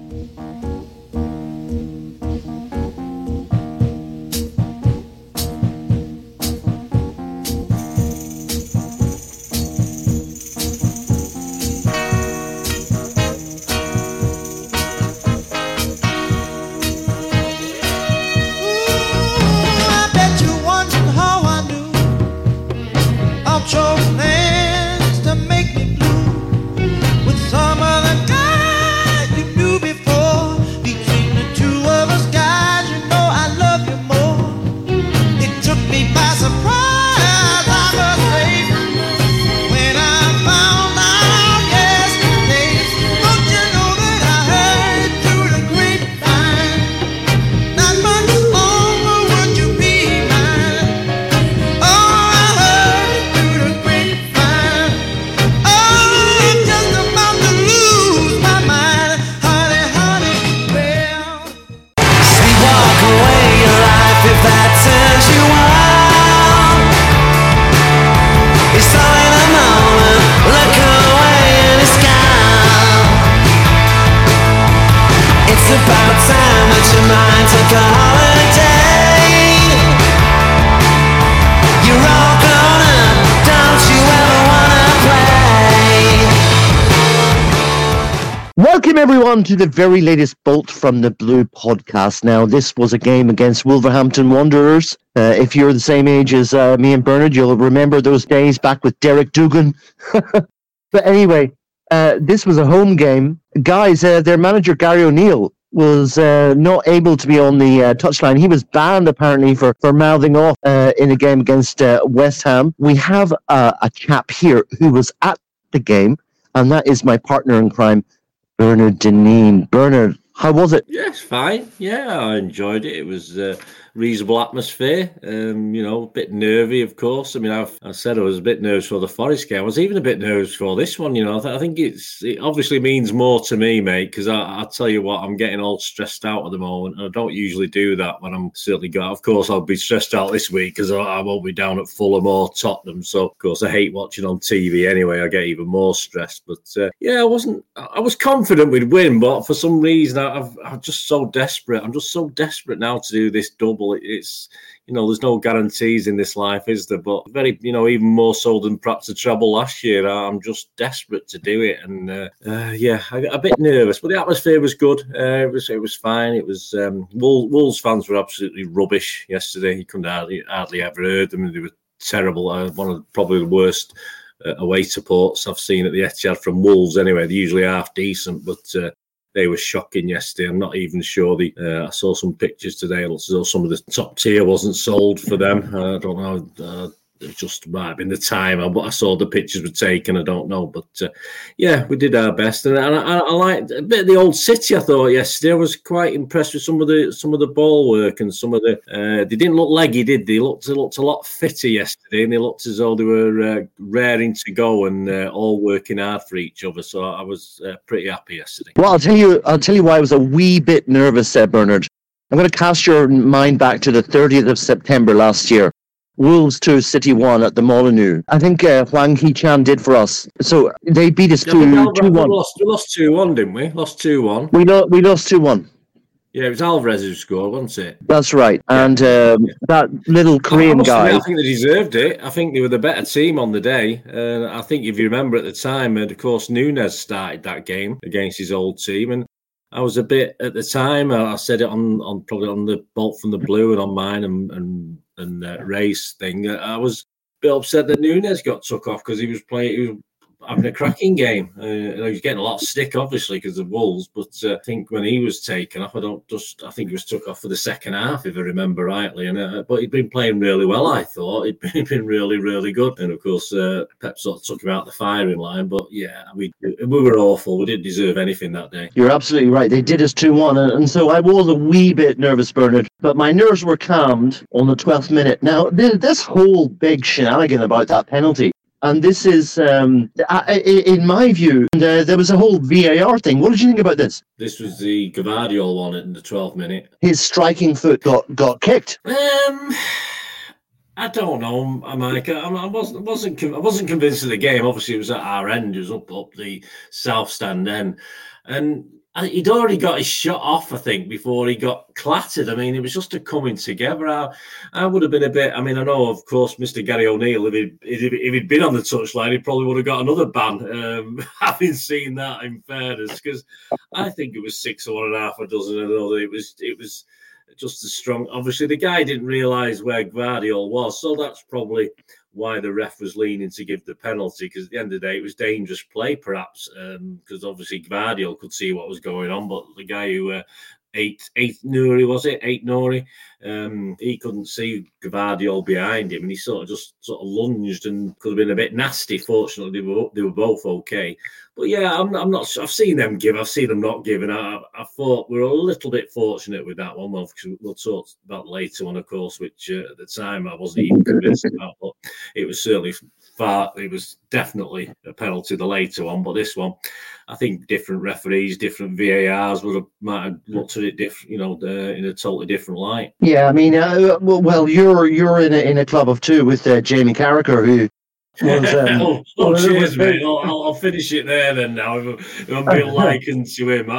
Welcome everyone to the very latest Bolt from the Blue podcast. Now, this was a game against Wolverhampton Wanderers. If you're the same age as me and Bernard, you'll remember those days back with Derek Dugan. But anyway, this was a home game. Guys, their manager, Gary O'Neill, was not able to be on the touchline. He was banned, apparently, for mouthing off in a game against West Ham. We have a chap here who was at the game, and that is my partner in crime, Bernard Dineen. Bernard, how was it? Yes, fine. Yeah, I enjoyed it. It was a reasonable atmosphere. A bit nervy, of course. I mean, I said I was a bit nervous for the Forest game. I was even a bit nervous for this one. I think it obviously means more to me, mate, because I tell you what, I'm getting all stressed out at the moment. And I don't usually do that when I'm certainly got. Of course, I'll be stressed out this week because I won't be down at Fulham or Tottenham. So, of course, I hate watching on TV anyway. I get even more stressed. But I was confident we'd win, but for some reason, I'm just so desperate. I'm just so desperate now to do this double. It's there's no guarantees in this life, is there? But very, even more so than perhaps the treble last year. I'm just desperate to do it, and I got a bit nervous. But the atmosphere was good. It was fine. It was Wolves fans were absolutely rubbish yesterday. You couldn't hardly ever heard them. They were terrible. One of probably the worst away supports I've seen at the Etihad from Wolves. Anyway, they're usually half decent, but they were shocking yesterday. I'm not even sure I saw some pictures today. It looks as though some of the top tier wasn't sold for them. I don't know. It just might have been the time. I saw the pictures were taken. I don't know. But, we did our best. And I liked a bit of the old City, I thought, yesterday. I was quite impressed with some of the ball work and some of the... they didn't look leggy, did they? They looked a lot fitter yesterday, and they looked as though they were raring to go and all working hard for each other. So I was pretty happy yesterday. Well, I'll tell you why I was a wee bit nervous, Bernard. I'm going to cast your mind back to the 30th of September last year. Wolves 2, City 1 at the Molineux. I think Hwang Hee-chan did for us. So they beat us 2-1. We lost 2-1, didn't we? Lost 2-1. We lost 2-1. Yeah, it was Alvarez who scored, wasn't it? That's right. Yeah. And that little Korean guy... I think they deserved it. I think they were the better team on the day. I think if you remember at the time, and of course, Nunes started that game against his old team. And I was a bit, at the time, I said it on probably on the Bolt from the Blue and on mine and race thing. I was a bit upset that Nunes got took off because he was having a cracking game. He was getting a lot of stick, obviously, because of Wolves. But I think when he was taken off, I think he was took off for the second half, if I remember rightly. And but he'd been playing really well, I thought. He'd been really, really good. And of course, Pep sort of took him out the firing line. But yeah, we were awful. We didn't deserve anything that day. You're absolutely right. They did us 2-1. And so I was a wee bit nervous, Bernard. But my nerves were calmed on the 12th minute. Now, this whole big shenanigan about that penalty. And this is, in my view, there was a whole VAR thing. What did you think about this? This was the Gvardiol one in the 12th minute. His striking foot got kicked. I don't know, Mike. I wasn't convinced of the game. Obviously, it was at our end. It was up the south stand end. And He'd already got his shot off, I think, before he got clattered. I mean, it was just a coming together. I would have been a bit. I mean, I know, of course, Mr. Gary O'Neill, if he'd been on the touchline, he probably would have got another ban. Having seen that, in fairness, because I think it was 6 or 1.5 a dozen. Another. It was just as strong. Obviously, the guy didn't realise where Gvardiol was, so that's probably why the ref was leaning to give the penalty, because at the end of the day, it was dangerous play, perhaps, because obviously Gvardiol could see what was going on, but the guy who eight Nouri, was it? 8 Nouri, he couldn't see Gvardiol behind him, and he sort of lunged and could have been a bit nasty. Fortunately, they were both okay. But yeah, I'm not. I've seen them give. I've seen them not give. And I thought we were a little bit fortunate with that one. Well, we'll talk about later on, of course, which at the time I wasn't even convinced about. But it was certainly it was definitely a penalty, the later one. But this one, I think different referees, different VARs might have looked at it different, in a totally different light. Yeah, I mean, well, you're in a club of two with Jamie Carragher, who. Cheers, mate. I'll finish it there then. Now, if I'm being likened to him,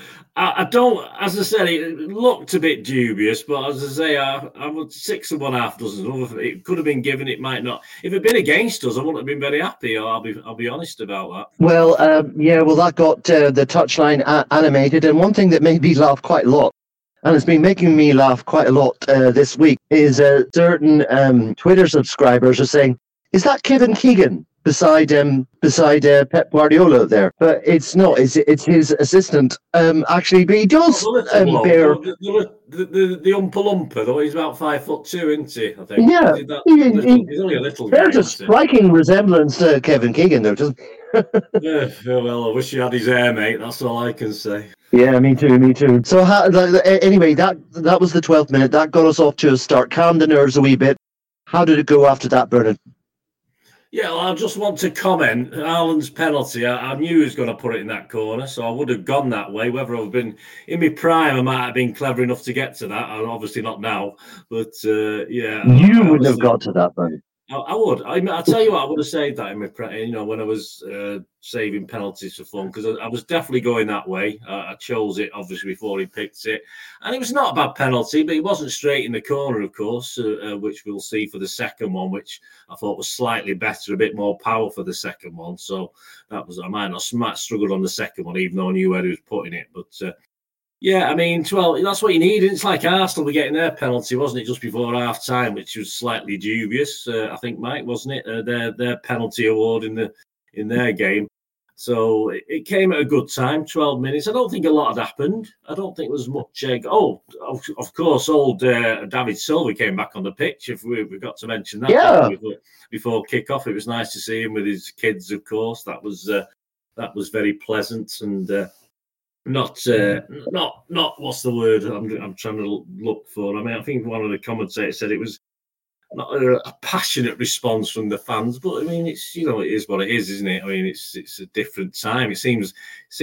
I don't. As I said, it looked a bit dubious, but as I say, I would 6 or 1.5 dozen. It could have been given. It might not. If it'd been against us, I wouldn't have been very happy. I'll be honest about that. Well, that got the touchline animated, and one thing that made me laugh quite a lot, and it's been making me laugh quite a lot this week, is certain Twitter subscribers are saying, "Is that Kevin Keegan beside Pep Guardiola there?" But it's not. It's his assistant. Actually, but he does bear the Umpa, though. He's about 5'2", isn't he? I think. Yeah, he's only a little. There's a striking resemblance to Kevin Keegan, though, doesn't he? Yeah, well, I wish he had his hair, mate. That's all I can say. Yeah, me too. So anyway, that was the 12th minute. That got us off to a start. Calmed the nerves a wee bit. How did it go after that, Bernard? Yeah, well, I just want to comment. Haaland's penalty, I knew he was going to put it in that corner, so I would have gone that way. Whether I've been in my prime, I might have been clever enough to get to that. I'm obviously not now, but yeah. You wouldn't have got to that, Bernard. I would. I'll tell you what, I would have saved that in my, when I was saving penalties for fun, because I was definitely going that way. I chose it, obviously, before he picked it. And it was not a bad penalty, but it wasn't straight in the corner, of course, which we'll see for the second one, which I thought was slightly better, a bit more power for the second one. So that was, I might have struggled on the second one, even though I knew where he was putting it. But yeah, I mean, well, that's what you need. It's like Arsenal were getting their penalty, wasn't it, just before half time, which was slightly dubious. I think, Mike, wasn't it? Their penalty award in their game. So it came at a good time, 12 minutes. I don't think a lot had happened. I don't think there was much. Of course, old David Silva came back on the pitch. If we got to mention that, yeah. Before kick-off, it was nice to see him with his kids. Of course, that was very pleasant and. Not what's the word I'm trying to look for. I mean, I think one of the commentators said it was not a passionate response from the fans, but I mean, it's it is what it is, isn't it? I mean, it's a different time. It seems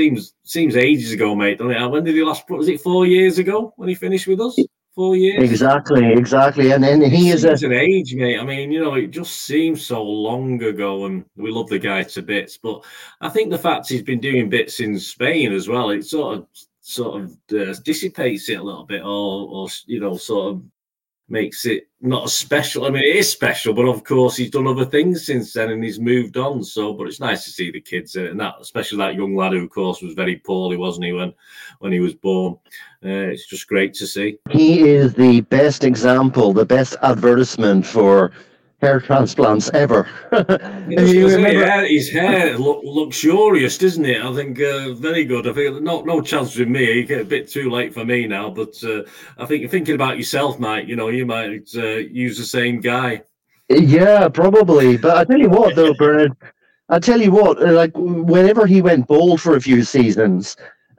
ages ago, mate. Doesn't it? When did he last? Was it 4 years ago when he finished with us? 4 years. Exactly. And he is an age, mate. I mean, it just seems so long ago, and we love the guy to bits. But I think the fact he's been doing bits in Spain as well, it sort of dissipates it a little bit, or sort of makes it not as special. I mean, it is special, but of course he's done other things since then and he's moved on. So, but it's nice to see the kids and that, especially that young lad who, of course, was very poorly, wasn't he, when he was born. It's just great to see. He is the best example, the best advertisement for hair transplants ever. His hair luxurious, doesn't it? I think very good. I think no chance with me. You get a bit too late for me now, but I think thinking about yourself, Mike, you might use the same guy. Yeah, probably. But I tell you what, though, Bernard, like whenever he went bald for a few seasons,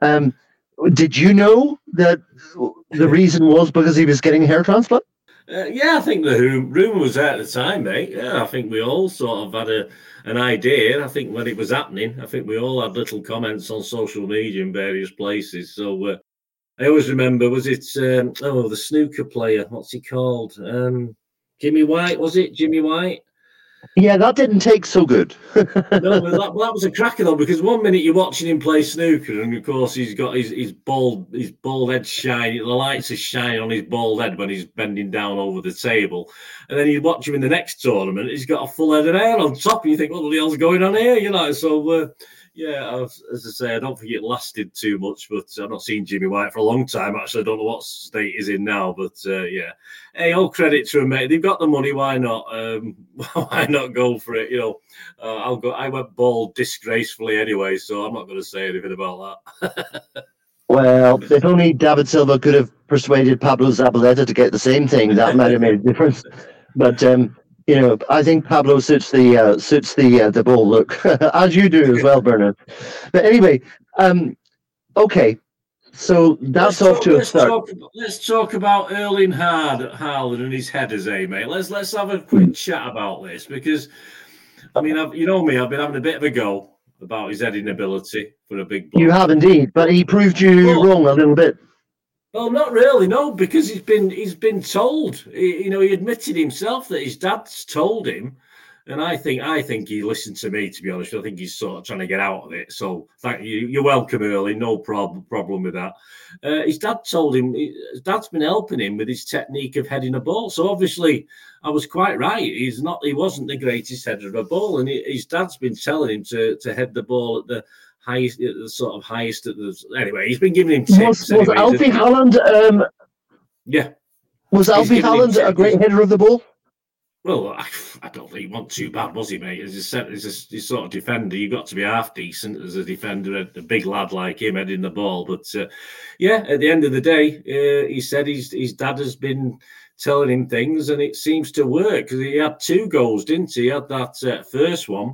did you know that the reason was because he was getting a hair transplant? Yeah, I think the rumour was there at the time, mate. Yeah, I think we all sort of had an idea. I think when it was happening, I think we all had little comments on social media in various places. So I always remember, was it, the snooker player, what's he called? Jimmy White, was it? Jimmy White? Yeah, that didn't take so good. No, but that was a cracker though, because one minute you're watching him play snooker, and of course he's got his bald head shining. The lights are shining on his bald head when he's bending down over the table, and then you watch him in the next tournament. He's got a full head of hair on top, and you think, what the hell's going on here? You know, so. Yeah, as I say, I don't think it lasted too much, but I've not seen Jimmy White for a long time. Actually, I don't know what state he's in now, but yeah. Hey, all credit to him, mate. They've got the money. Why not? Why not go for it? You know, I'll go. I went bald disgracefully anyway, so I'm not going to say anything about that. Well, if only David Silva could have persuaded Pablo Zabaleta to get the same thing, that might have made a difference. But you know, I think Pablo suits the bowl look, as you do as well, Bernard. But anyway, okay, so that's off to a start. Let's talk about Erling Haaland and his headers, mate. Let's have a quick chat about this, because I mean, you know me, I've been having a bit of a go about his heading ability for a big bloke. You have indeed, but he proved you wrong a little bit. Well, not really, no, because he's been told. He admitted himself that his dad's told him, and I think he listened to me. To be honest, I think he's sort of trying to get out of it. So, thank you. You're welcome, Early. No problem with that. His dad told him. His dad's been helping him with his technique of heading a ball. So obviously, I was quite right. He wasn't the greatest header of a ball, and his dad's been telling him to head the ball at the highest, the sort of highest at the. Anyway, he's been giving him tips. Was Alfie Haaland? Yeah. Was Alfie Haaland a great header of the ball? Well, I don't think he wasn't too bad, was he, mate? As a sort of defender, you've got to be half decent as a defender, a big lad like him heading the ball. But yeah, at the end of the day, he said his dad has been telling him things, and it seems to work, because he had 2 goals, didn't he? He had that first one.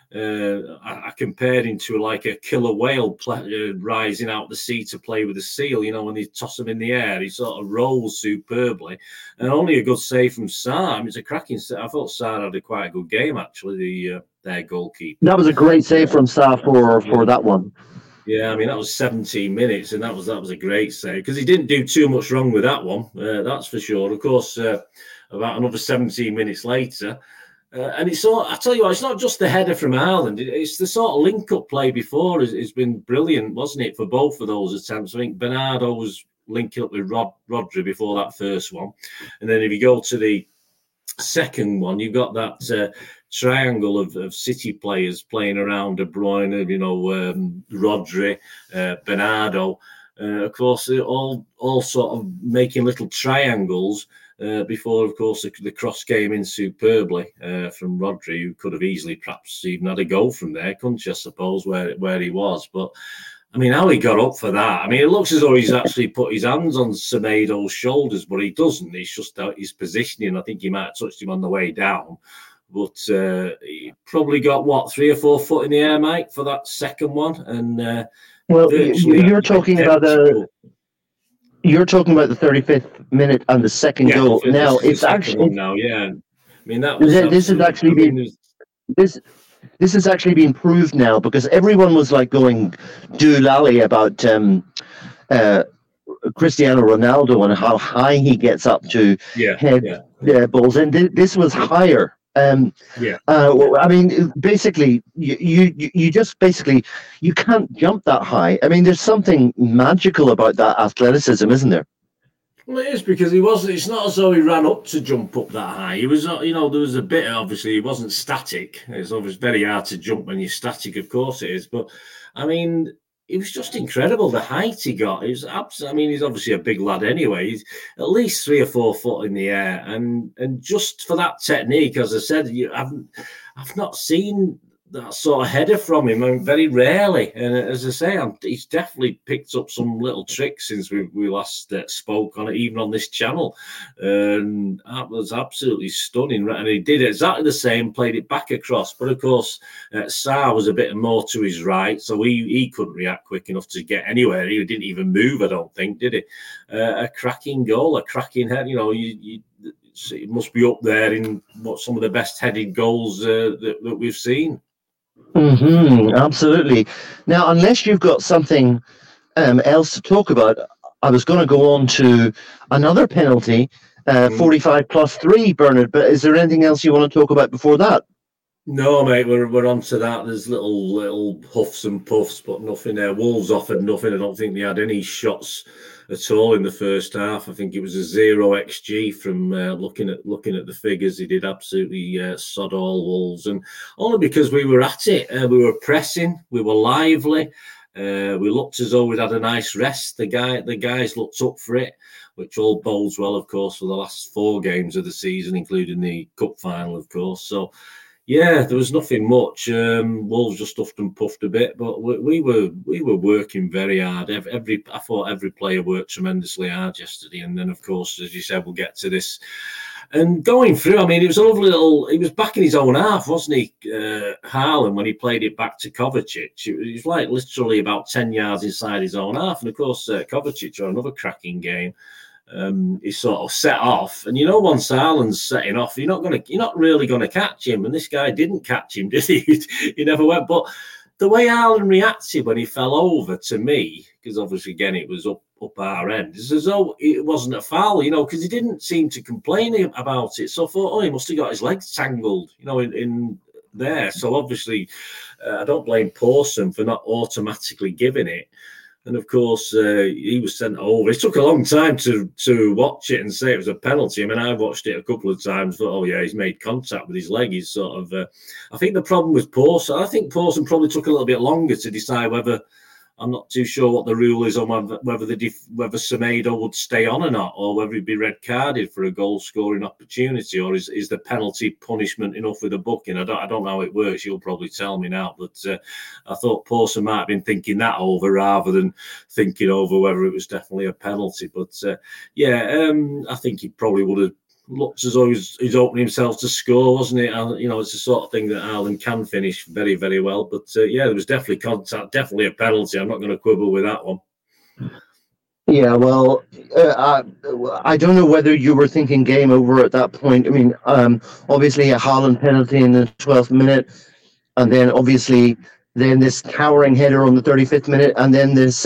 I compared him to like a killer whale rising out the sea to play with a seal. You know, when they toss him in the air, he sort of rolls superbly. And only a good save from Sarr. It's a cracking save. I thought Sarr had quite a good game, actually, their goalkeeper. That was a great save from Sarr for that one. Yeah, I mean, that was 17 minutes, and that was a great save, because he didn't do too much wrong with that one, that's for sure. Of course, about another 17 minutes later, and I tell you what, it's not just the header from Haaland. It's the sort of link-up play before has been brilliant, wasn't it, for both of those attempts? I think Bernardo was linking up with Rodri before that first one. And then if you go to the second one, you've got that triangle of City players playing around De Bruyne, Rodri, Bernardo. Of course, all sort of making little triangles. Before, of course, the cross came in superbly from Rodri, who could have easily perhaps even had a goal from there, couldn't you, I suppose, where he was. But, I mean, how he got up for that. I mean, it looks as though he's actually put his hands on Semedo's shoulders, but he doesn't. It's just his positioning. I think he might have touched him on the way down. But he probably got, 3 or 4 foot in the air, Mike, for that second one. And well, you're talking about You're talking about the 35th minute and the second goal. Now it's actually now, yeah. I mean, that was this has actually been this has actually been proved now, because everyone was like going doolally about Cristiano Ronaldo and how high he gets up to head balls, and this was higher. I mean, basically, you just you can't jump that high. I mean, there's something magical about that athleticism, isn't there? Well, it is, because it's not as though he ran up to jump up that high. He was, there was a bit, obviously, he wasn't static. It's obviously very hard to jump when you're static, of course it is. But, I mean, it was just incredible, the height he got. It was I mean, he's obviously a big lad anyway. He's at least 3 or 4 foot in the air, and just for that technique, as I said, I've not seen that sort of header from him, and very rarely. And as I say, he's definitely picked up some little tricks since we last spoke on it, even on this channel. And that was absolutely stunning. And he did exactly the same, played it back across. But of course, Sarr was a bit more to his right, so he couldn't react quick enough to get anywhere. He didn't even move, I don't think, did he? A cracking goal, a cracking head. It must be up there in some of the best headed goals that we've seen. Absolutely. Now, unless you've got something else to talk about, I was going to go on to another penalty, 45 plus 3, Bernard. But is there anything else you want to talk about before that? No, mate, we're on to that. There's little huffs and puffs, but nothing there. Wolves offered nothing. I don't think they had any shots at all in the first half. I think it was a 0 XG from looking at the figures. He did absolutely sod all Wolves, and only because we were at it. We were pressing, we were lively. We looked as though we'd had a nice rest. The guys looked up for it, which all bodes well, of course, for the last 4 games of the season, including the cup final, of course. So. Yeah, there was nothing much. Wolves just stuffed and puffed a bit, but we were working very hard. I thought every player worked tremendously hard yesterday, and then of course, as you said, we'll get to this. And going through, I mean, it was a lovely little. He was back in his own half, wasn't he, Haaland, when he played it back to Kovacic? It was like literally about 10 yards inside his own half, and of course, Kovacic had another cracking game. He sort of set off, and once Haaland's setting off, you're not really gonna catch him. And this guy didn't catch him, did he? He never went. But the way Haaland reacted when he fell over, to me, because obviously again it was up our end, it's as though it wasn't a foul, because he didn't seem to complain about it. So I thought, oh, he must have got his legs tangled, in there. So obviously, I don't blame Pawson for not automatically giving it. And of course, he was sent over. It took a long time to watch it and say it was a penalty. I mean, I watched it a couple of times. Thought, oh yeah, he's made contact with his leg. He's sort of. I think the problem with Pawson. I think Pawson probably took a little bit longer to decide whether. I'm not too sure what the rule is on whether Semedo would stay on or not, or whether he'd be red carded for a goal scoring opportunity, or is the penalty punishment enough with a booking? I don't know how it works. You'll probably tell me now, but I thought Pawson might have been thinking that over rather than thinking over whether it was definitely a penalty. But I think he probably would have looked as though he's opening himself to score, wasn't it? And, it's the sort of thing that Haaland can finish very, very well. But there was definitely contact, definitely a penalty. I'm not going to quibble with that one. Yeah, well, I don't know whether you were thinking game over at that point. I mean, obviously a Haaland penalty in the 12th minute, and then obviously this towering header on the 35th minute, and then this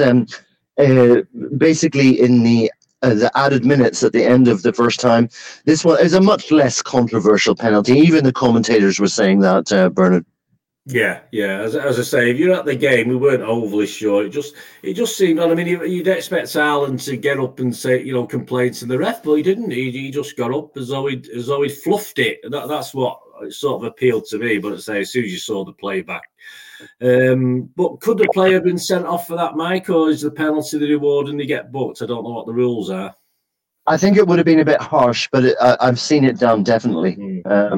basically in the added minutes at the end of the first time. This one is a much less controversial penalty. Even the commentators were saying that, Bernard. Yeah. As I say, if you're at the game, we weren't overly sure. It just seemed. I mean, you'd expect Haaland to get up and say, complain to the ref, but he didn't. He just got up as though he'd fluffed it. That's what sort of appealed to me. But as soon as you saw the playback. But could the player have been sent off for that, Mike, or is the penalty the reward and they get booked? I don't know what the rules are. I think it would have been a bit harsh, but I've seen it done definitely.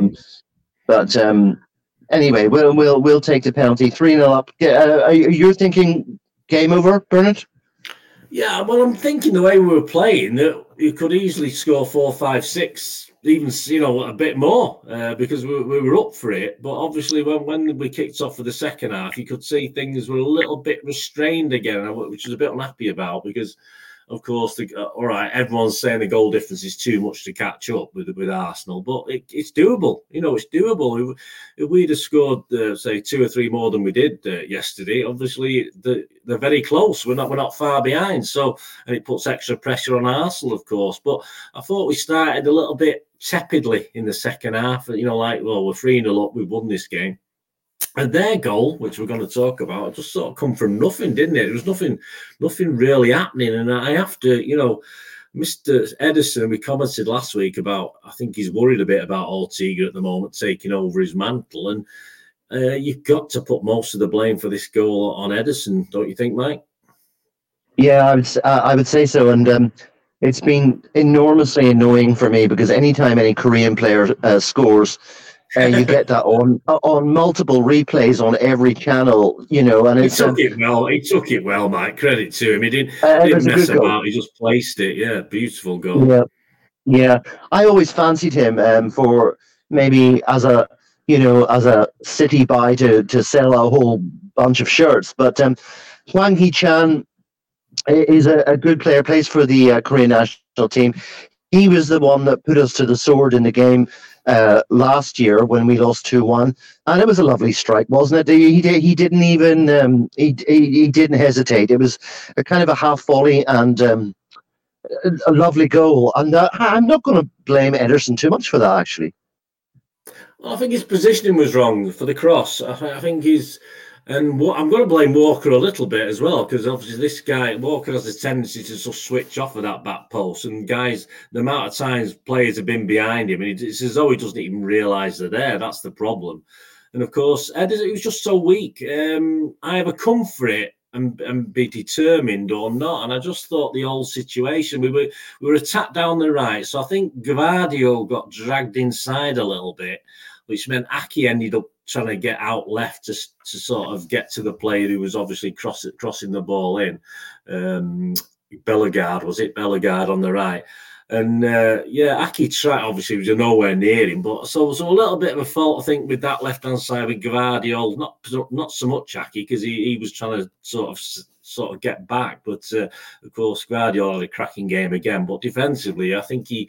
But anyway, we'll take the penalty. 3-0 up. You're thinking game over, Bernard? Yeah, well, I'm thinking the way we were playing that you could easily score 4, 5, 6. Even a bit more because we were up for it, but obviously when we kicked off for the second half, you could see things were a little bit restrained again, which was a bit unhappy about because, of course, all right, everyone's saying the goal difference is too much to catch up with Arsenal, but it's doable. It's doable. If we'd have scored, say, 2 or 3 more than we did yesterday, obviously they're very close. We're not far behind. So, and it puts extra pressure on Arsenal, of course. But I thought we started a little bit tepidly in the second half. We're 3-0 up. We've won this game. And their goal, which we're going to talk about, just sort of come from nothing, didn't it? There was nothing really happening. And I have to, Mr. Ederson, we commented last week about, I think he's worried a bit about Ortega at the moment taking over his mantle. And you've got to put most of the blame for this goal on Ederson, don't you think, Mike? Yeah, I would say so. And it's been enormously annoying for me because anytime any Korean player scores, you get that on multiple replays on every channel, and he took it well, Mike. Credit to him. He didn't mess about. He just placed it. Yeah, beautiful goal. Yeah. I always fancied him for maybe as a city buy to sell a whole bunch of shirts. But Hwang Hee-chan is a good player. Plays for the Korean national team. He was the one that put us to the sword in the game last year when we lost 2-1, and it was a lovely strike, wasn't it? He didn't even he didn't hesitate. It was a kind of a half volley and a lovely goal. And I'm not going to blame Ederson too much for that, actually. Well, I think his positioning was wrong for the cross. I think he's, and what I'm going to blame Walker a little bit as well, because obviously this guy Walker has a tendency to just switch off of that back post, and guys, the amount of times players have been behind him, and it's as though he doesn't even realise they're there. That's the problem. And of course, Ederson, it was just so weak. Either come for it and be determined or not. And I just thought the whole situation, we were attacked down the right. So I think Gvardiol got dragged inside a little bit, which meant Aki ended up trying to get out left to sort of get to the player who was obviously crossing the ball in. Bellegarde, was it? Bellegarde on the right. And Aki tried, obviously was nowhere near him, but so it was a little bit of a fault, I think, with that left-hand side with Gvardiol. Not so much Aki, because he was trying to sort of get back, but of course Gvardiol had a cracking game again. But defensively, I think he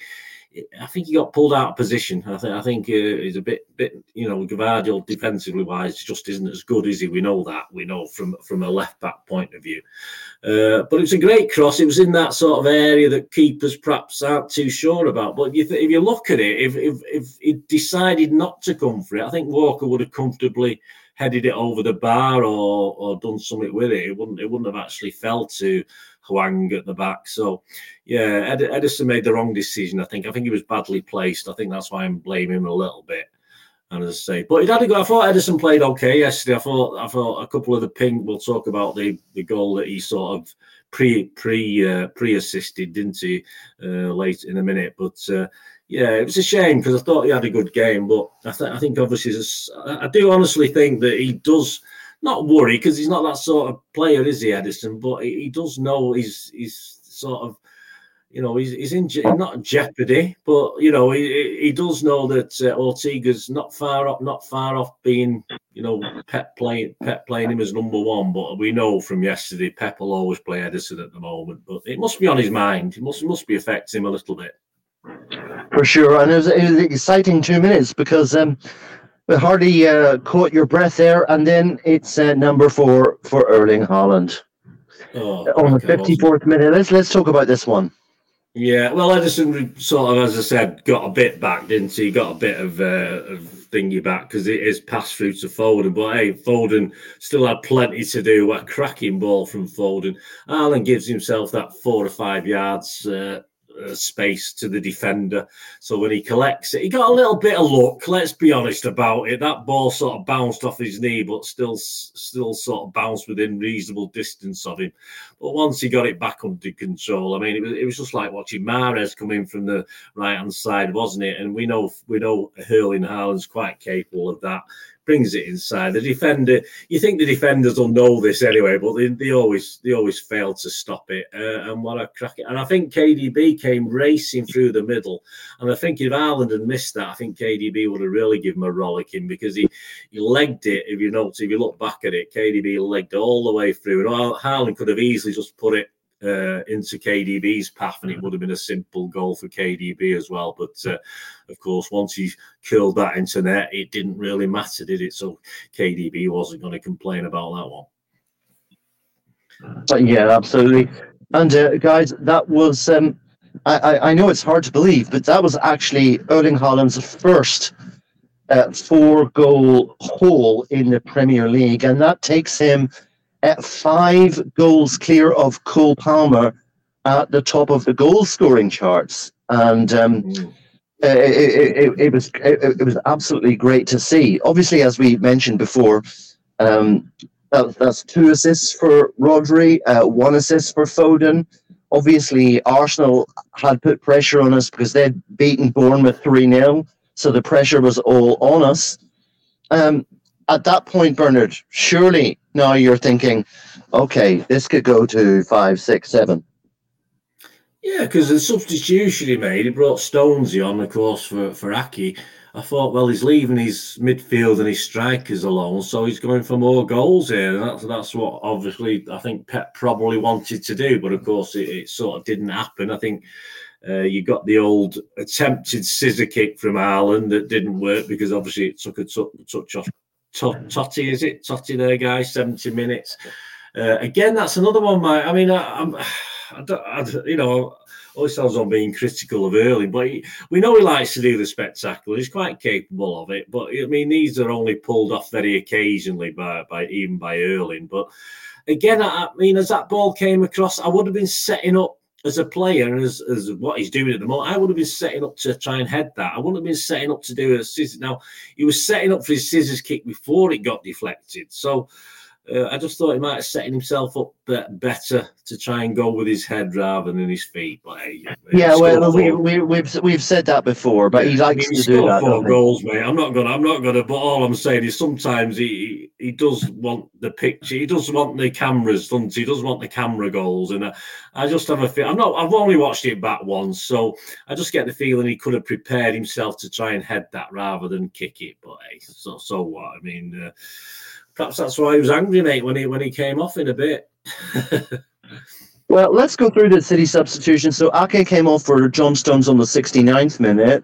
got pulled out of position. I think he's a bit, Gvardiol defensively wise just isn't as good, is he? We know from a left back point of view. But it was a great cross. It was in that sort of area that keepers perhaps aren't too sure about. But if you look at it, if he decided not to come for it, I think Walker would have comfortably headed it over the bar or done something with it. It wouldn't have actually fell to Hwang at the back. So, yeah, Ederson made the wrong decision. I think he was badly placed. I think that's why I'm blaming him a little bit. And as I say, but he had a go. I thought Ederson played okay yesterday. I thought a couple of the ping. We'll talk about the goal that he sort of pre-assisted, didn't he? Late in a minute, but. Yeah, it was a shame because I thought he had a good game, but I think obviously I do honestly think that he does not worry because he's not that sort of player, is he, Ederson? But he does know he's sort of, he's in not jeopardy, but he does know that Ortega's not far off being, Pep playing him as number one. But we know from yesterday, Pep will always play Ederson at the moment. But it must be on his mind. It must be affecting him a little bit. For sure, and it was an exciting 2 minutes because we hardly caught your breath there, and then it's number 4 for Erling Haaland. On the 54th minute. Let's talk about this one. Yeah, well, Ederson sort of, as I said, got a bit back, didn't he? Got a bit of thingy back because it is passed through to Foden. But hey, Foden still had plenty to do. What a cracking ball from Foden. Haaland gives himself that 4 or 5 yards space to the defender, so when he collects it, he got a little bit of luck. Let's be honest about it. That ball sort of bounced off his knee, but still sort of bounced within reasonable distance of him. But once he got it back under control, I mean, it was just like watching Mahrez come in from the right hand side, wasn't it? And we know Erling Haaland's quite capable of that. Brings it inside. The defender, you think the defenders will know this anyway, but they always fail to stop it. And what a crack! And I think KDB came racing through the middle. And I think if Haaland had missed that, I think KDB would have really given him a rollicking because he legged it. If you look back at it, KDB legged all the way through. And Haaland could have easily just put it into KDB's path, and it would have been a simple goal for KDB as well. But of course, once he curled that into net, it didn't really matter, did it? So KDB wasn't going to complain about that one. Yeah, absolutely. And guys, that was I know it's hard to believe, but that was actually Erling Haaland's first 4-goal haul in the Premier League, and that takes him at 5 goals clear of Cole Palmer at the top of the goal scoring charts. And it was absolutely great to see. Obviously, as we mentioned before, that's 2 assists for Rodri, 1 assist for Foden. Obviously, Arsenal had put pressure on us because they'd beaten Bournemouth 3-0, so the pressure was all on us. At that point, Bernard, surely now you're thinking, okay, this could go to 5, 6, 7. Yeah, because the substitution he made, he brought Stonesy on, of course, for Aki. I thought, well, he's leaving his midfield and his strikers alone, so he's going for more goals here. And that's what, obviously, I think Pep probably wanted to do. But, of course, it sort of didn't happen. I think you got the old attempted scissor kick from Haaland that didn't work because, obviously, it took a touch off Totti, is it? Totti there, guys, 70 minutes. Again, that's another one, mate. I mean, always sounds on being critical of Erling, but we know he likes to do the spectacular. He's quite capable of it, but I mean, these are only pulled off very occasionally by Erling. But again, I mean, as that ball came across, I would have been setting up as a player, and as what he's doing at the moment, I would have been setting up to try and head that. I wouldn't have been setting up to do a scissors. Now, he was setting up for his scissors kick before it got deflected. So I just thought he might have set himself up better to try and go with his head rather than his feet. But we've said that before, but he likes to do that. 4 goals, mate. I'm not gonna. But all I'm saying is sometimes he does want the picture. He does want the cameras, doesn't he? He does want the camera goals, and I just have a feel. I've only watched it back once, so I just get the feeling he could have prepared himself to try and head that rather than kick it. But hey, so what? I mean. Perhaps that's why he was angry, mate, when he came off in a bit. Well, let's go through the City substitution. So Ake came off for John Stones on the 69th minute.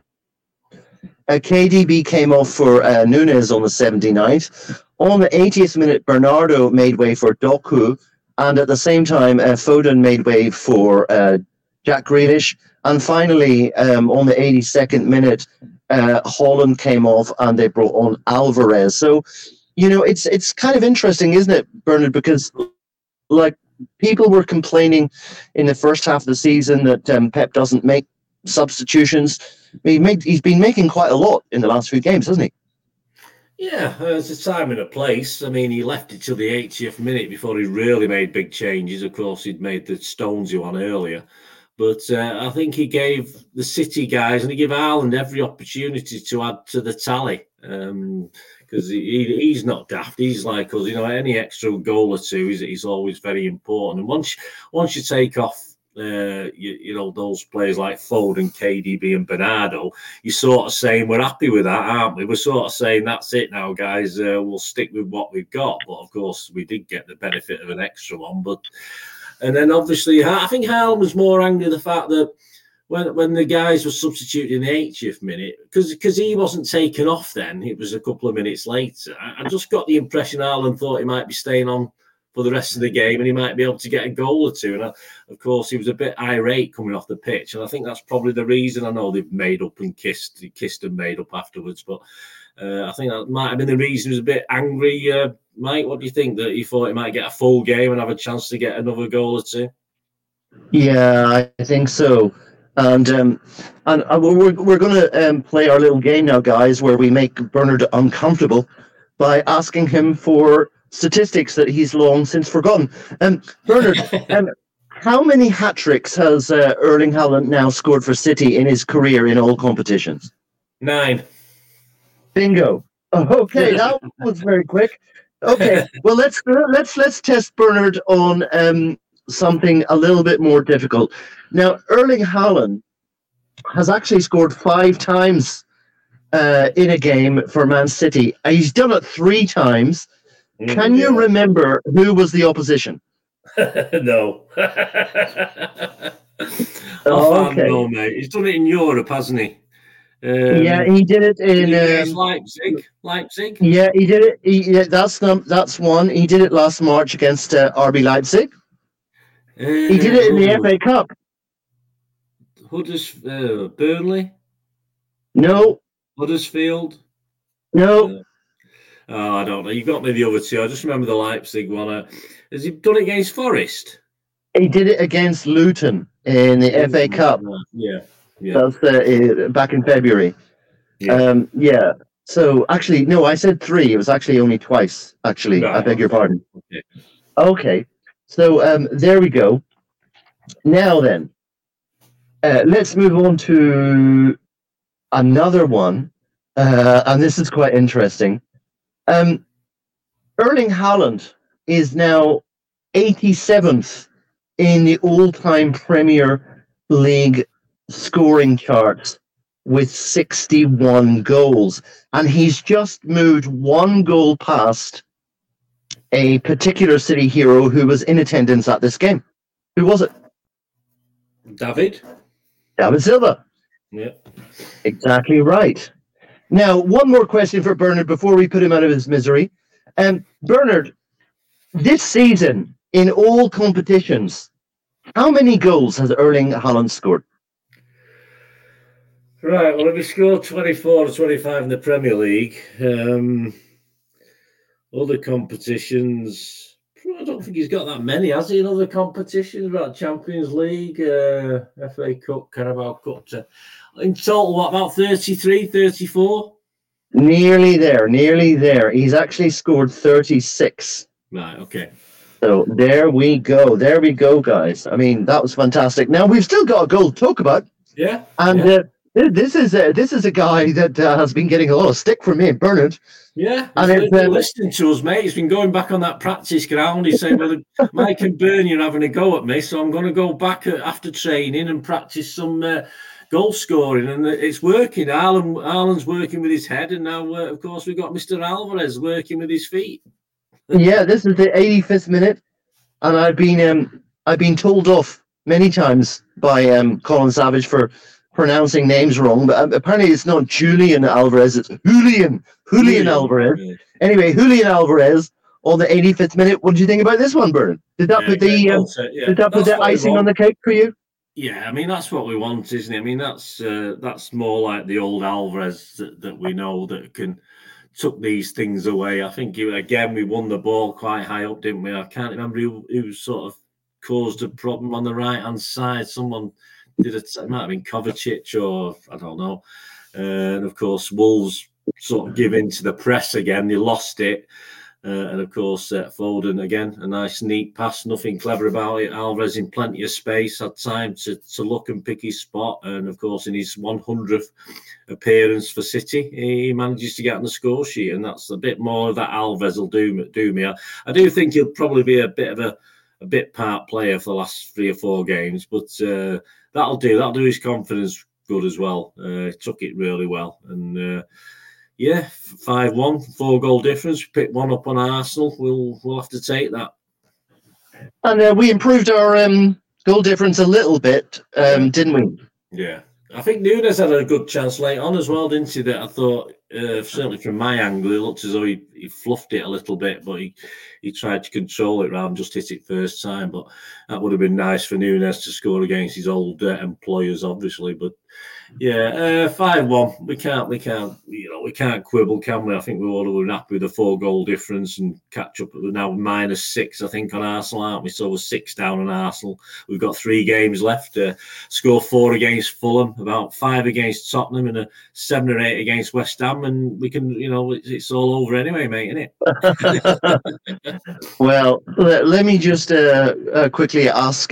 KDB came off for Nunes on the 79th. On the 80th minute, Bernardo made way for Doku. And at the same time, Foden made way for Jack Grealish. And finally, on the 82nd minute, Holland came off and they brought on Alvarez. So, you know, it's kind of interesting, isn't it, Bernard? Because, like, people were complaining in the first half of the season that Pep doesn't make substitutions. He's been making quite a lot in the last few games, hasn't he? Yeah, there's a time and a place. I mean, he left it till the 80th minute before he really made big changes. Of course, he'd made the Stonesy one earlier. But I think he gave the City guys and he gave Haaland every opportunity to add to the tally. Because he's not daft. He's like us, you know. Any extra goal or two is always very important. And once you take off, you know, those players like Foden, KDB, and Bernardo, you're sort of saying we're happy with that, aren't we? We're sort of saying that's it now, guys. We'll stick with what we've got. But of course, we did get the benefit of an extra one. And then obviously, I think Haaland was more angry at the fact that when the guys were substituted in the 80th minute, because he wasn't taken off then, it was a couple of minutes later. I just got the impression Haaland thought he might be staying on for the rest of the game and he might be able to get a goal or two. And of course, he was a bit irate coming off the pitch. And I think that's probably the reason. I know they've made up and kissed and made up afterwards, but I think that might have been the reason he was a bit angry. Mike, what do you think? That he thought he might get a full game and have a chance to get another goal or two? Yeah, I think so. And we're going to play our little game now, guys, where we make Bernard uncomfortable by asking him for statistics that he's long since forgotten. Bernard, how many hat-tricks has Erling Haaland now scored for City in his career in all competitions? 9. Bingo. Okay, that was very quick. Okay, well let's test Bernard on something a little bit more difficult. Now, Erling Haaland has actually scored 5 times in a game for Man City. He's done it 3 times. Can you remember who was the opposition? No. Okay. No, mate. He's done it in Europe, hasn't he? Yeah, he did it in Leipzig. Yeah, he did it. That's one. He did it last March against RB Leipzig. He did it in the FA Cup. Burnley? No. Huddersfield? No. I don't know. You got me the other two. I just remember the Leipzig one. Has he done it against Forest? He did it against Luton in the FA Cup. Yeah. That's back in February. Yeah. So actually, no, I said 3. It was actually only twice. Actually, right. I beg your pardon. Okay. So there we go. Now then, let's move on to another one, and this is quite interesting. Erling Haaland is now 87th in the all-time Premier League scoring charts with 61 goals, and he's just moved 1 goal past a particular City hero who was in attendance at this game. Who was it? David Silva. Yeah. Exactly right. Now, one more question for Bernard before we put him out of his misery. Bernard, this season, in all competitions, How many goals has Erling Haaland scored? Right, well, if he scored 24 or 25 in the Premier League, other competitions, I don't think he's got that many, has he, in other competitions? About Champions League, FA Cup, Carabao Cup. In total, what, about 33, 34? Nearly there, nearly there. He's actually scored 36. Right, okay. So there we go. There we go, guys. I mean, that was fantastic. Now, we've still got a goal to talk about. Yeah. And this is a guy that has been getting a lot of stick from me and Bernard. Yeah, he's been listening to us, mate. He's been going back on that practice ground. He's saying, well, Mike and Bernie are having a go at me, so I'm going to go back after training and practice some goal scoring. And it's working. Haaland's working with his head, and now, of course, we've got Mr. Alvarez working with his feet. Yeah, this is the 85th minute, and I've been told off many times by Colin Savage for pronouncing names wrong, but apparently it's not Julian Alvarez, it's Julian Alvarez. Yeah. Anyway, Julian Alvarez on the 85th minute. What did you think about this one, Bernard? Did that put the icing on the cake for you? Yeah, I mean, that's what we want, isn't it? I mean, that's more like the old Alvarez that we know that can took these things away. I think, again, we won the ball quite high up, didn't we? I can't remember who sort of caused a problem on the right-hand side. Someone did it might have been Kovacic or I don't know. And, of course, Wolves sort of give in to the press again. They lost it. And, of course, Foden, again, a nice, neat pass. Nothing clever about it. Alvarez in plenty of space, had time to look and pick his spot. And, of course, in his 100th appearance for City, he manages to get on the score sheet. And that's a bit more that Alvarez will do me. I do think he'll probably be a bit of a bit part player for the last 3 or 4 games. But that'll do. That'll do his confidence good as well. He took it really well. And... yeah, 5-1, 4-goal difference. Pick one up on Arsenal. We'll have to take that. And we improved our goal difference a little bit, didn't we? Yeah. I think Nunes had a good chance late on as well, didn't he? That I thought, certainly from my angle, it looked as though he fluffed it a little bit, but he tried to control it rather just hit it first time. But that would have been nice for Nunes to score against his old employers, obviously. But yeah, 5-1. We can't quibble, can we? I think we all were happy with the 4-goal difference and catch up. We're now -6, I think, on Arsenal, aren't we? So we're 6 down on Arsenal. We've got 3 games left. Score 4 against Fulham, about 5 against Tottenham, and 7 or 8 against West Ham, and we can, it's all over anyway, mate, isn't it? Well, let me just quickly ask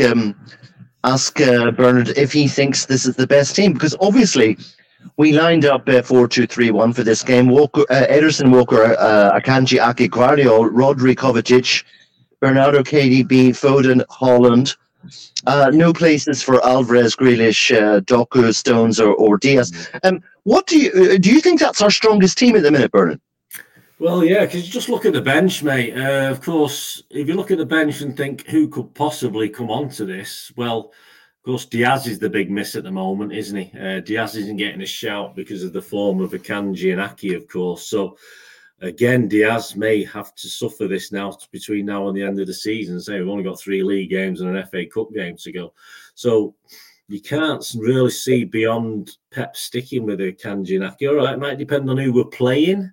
Bernard if he thinks this is the best team, because obviously we lined up 4-2-3-1 for this game. Ederson, Walker, Akanji, Ake, Guardiola, Rodri, Kovacic, Bernardo, KDB, Foden, Haaland. No places for Alvarez, Grealish, Doku, Stones, or Diaz. What do you think that's our strongest team at the minute, Bernard? Well, yeah, because you just look at the bench, mate. Of course, if you look at the bench and think who could possibly come onto this, well, of course, Diaz is the big miss at the moment, isn't he? Diaz isn't getting a shout because of the form of Akanji and Ake, of course. So, again, Diaz may have to suffer this now between now and the end of the season. Say we've only got 3 league games and an FA Cup game to go. So you can't really see beyond Pep sticking with Akanji and Ake. All right, it might depend on who we're playing.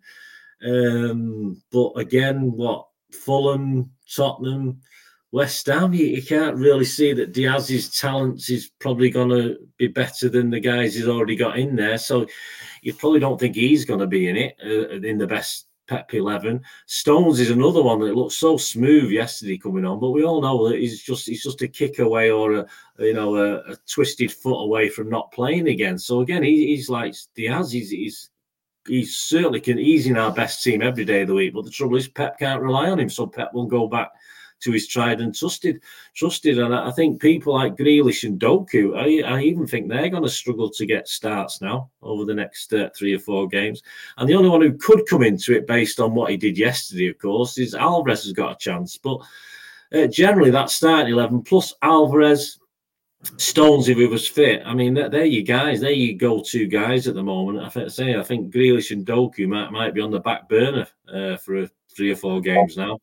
But again, Fulham, Tottenham, West Ham, you can't really see that Diaz's talents is probably going to be better than the guys he's already got in there. So you probably don't think he's going to be in it, in the best Pep 11. Stones is another one that looked so smooth yesterday coming on, but we all know that he's just a kick away or a twisted foot away from not playing again. So again, he's like Diaz. He certainly can. He's in our best team every day of the week. But the trouble is, Pep can't rely on him, so Pep will go back to his tried and trusted. And I think people like Grealish and Doku, I even think they're going to struggle to get starts now over the next 3 or 4 games. And the only one who could come into it based on what he did yesterday, of course, is Alvarez has got a chance. But generally, that starting 11 plus Alvarez, Stones, if he was fit, I mean, they're your guys. They're your go-to guys at the moment. I think Grealish and Doku might be on the back burner for 3 or 4 games now.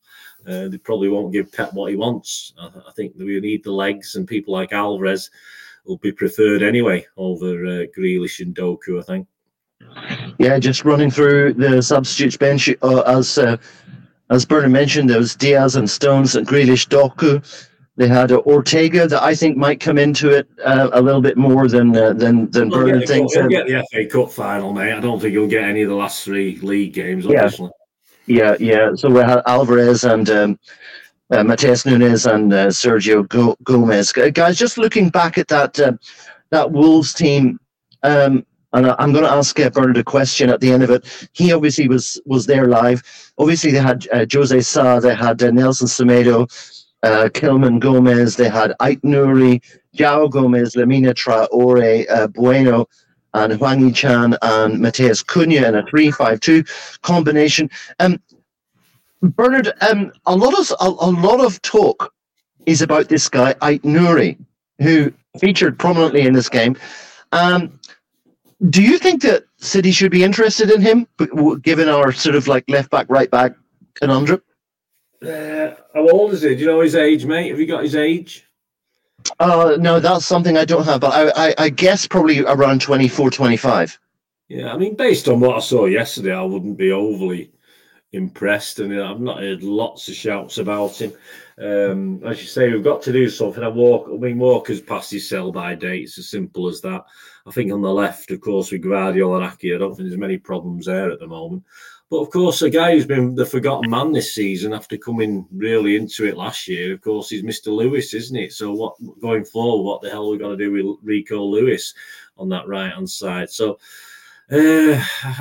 They probably won't give Pep what he wants. I think we need the legs, and people like Alvarez will be preferred anyway over Grealish and Doku, I think. Yeah, just running through the substitutes bench, as Bernard mentioned, there was Diaz and Stones and Grealish, Doku. They had Ortega that I think might come into it a little bit more than Bernard thinks. He'll get the FA Cup final, mate. I don't think he'll get any of the last 3 league games, obviously. Yeah. So we had Alvarez and Mateus Nunes and Sergio Gomez. Guys, just looking back at that Wolves team, and I'm going to ask Bernard a question at the end of it. He obviously was there live. Obviously, they had Jose Sa, they had Nelson Semedo, Kilman Gomez, they had Ait Nouri, João Gomez, Lamina Traore, Bueno, and Hwang Yi-chan and Mateus Cunha in a 3-5-2 combination. Bernard, a lot of talk is about this guy Ait Nouri, who featured prominently in this game. Do you think that City should be interested in him, given our sort of like left back, right back conundrum? How old is he? Do you know his age, mate? Have you got his age? No, that's something I don't have, but I guess probably around 24, 25. Yeah, I mean, based on what I saw yesterday, I wouldn't be overly impressed, and I've not heard lots of shouts about him. As you say, we've got to do something. Walker's past his sell-by date. It's as simple as that. I think on the left, of course, with Guardiola and Aki, I don't think there's many problems there at the moment. But of course, a guy who's been the forgotten man this season after coming really into it last year, of course, is Mr. Lewis, isn't it? So what going forward, what the hell are we going to do with Rico Lewis on that right-hand side? So it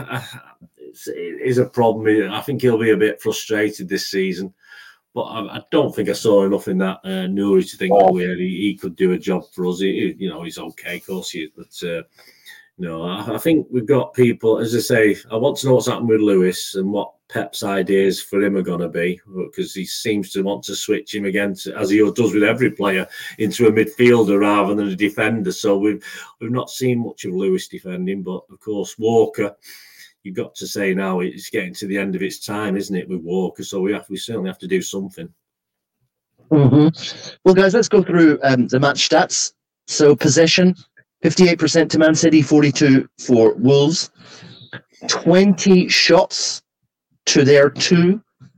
is a problem. I think he'll be a bit frustrated this season. But I don't think I saw enough in that Nouri to think he could do a job for us. He's okay, of course he is. But I think we've got people, as I say, I want to know what's happened with Lewis and what Pep's ideas for him are going to be, because he seems to want to switch him again, as he does with every player, into a midfielder rather than a defender. So we've not seen much of Lewis defending, but of course Walker, you've got to say now it's getting to the end of its time, isn't it, with Walker? So we certainly have to do something. Mm-hmm. Well, guys, let's go through the match stats. So possession, 58% to Man City, 42 for Wolves. 20 shots to their 2.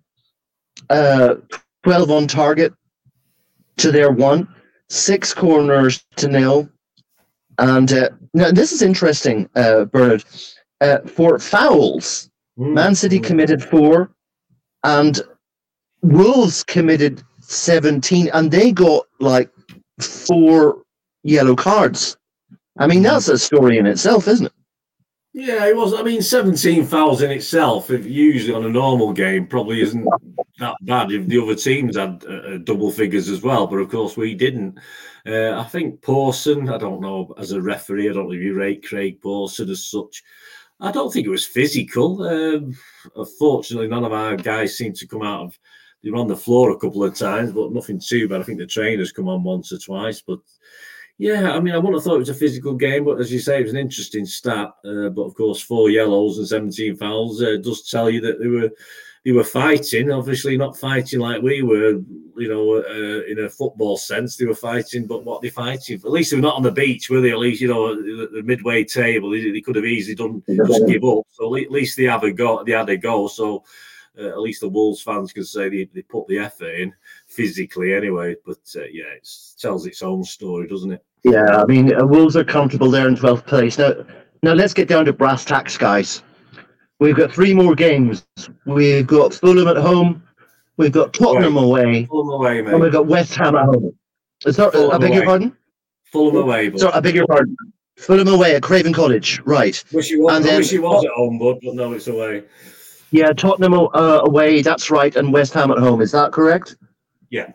12 on target to their 1. 6 corners to 0. And now this is interesting, Bernard. For fouls, Man City committed 4 and Wolves committed 17, and they got like 4 yellow cards. I mean, that's a story in itself, isn't it? Yeah, it was. I mean, 17 fouls in itself, if usually on a normal game, probably isn't that bad if the other teams had double figures as well. But of course, we didn't. I think Pawson, I don't know, as a referee, I don't know if you rate Craig Pawson as such. I don't think it was physical. Unfortunately, none of our guys seemed to come out of. They were on the floor a couple of times, but nothing too bad. I think the trainers come on once or twice. But yeah, I mean, I wouldn't have thought it was a physical game, but as you say, it was an interesting stat. But of course, 4 yellows and 17 fouls does tell you that they were fighting. Obviously, not fighting like we were, in a football sense. They were fighting, but what they're fighting for? At least they were not on the beach, were they? At least, the midway table, they could have easily done just give up. So at least they had a go. So at least the Wolves fans can say they put the effort in physically anyway. But yeah, it tells its own story, doesn't it? Yeah, I mean, Wolves are comfortable there in 12th place. Now let's get down to brass tacks, guys. We've got 3 more games. We've got Fulham at home. We've got Tottenham away. Fulham away, mate. And we've got West Ham at home. I beg your pardon? Fulham away, bud. Sorry, I beg your pardon. Fulham away at Craven Cottage, right. Wish he was at home, bud, but no, it's away. Yeah, Tottenham away, that's right, and West Ham at home. Is that correct? Yeah.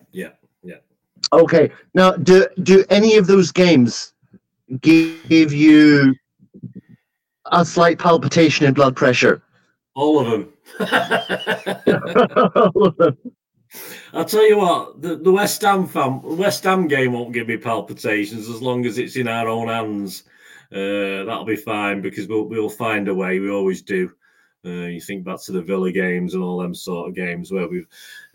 Okay. Now, do any of those games give you a slight palpitation in blood pressure? All of them. All of them. I'll tell you what, the West Ham game won't give me palpitations as long as it's in our own hands. That'll be fine because we'll find a way. We always do. You think back to the Villa games and all them sort of games where we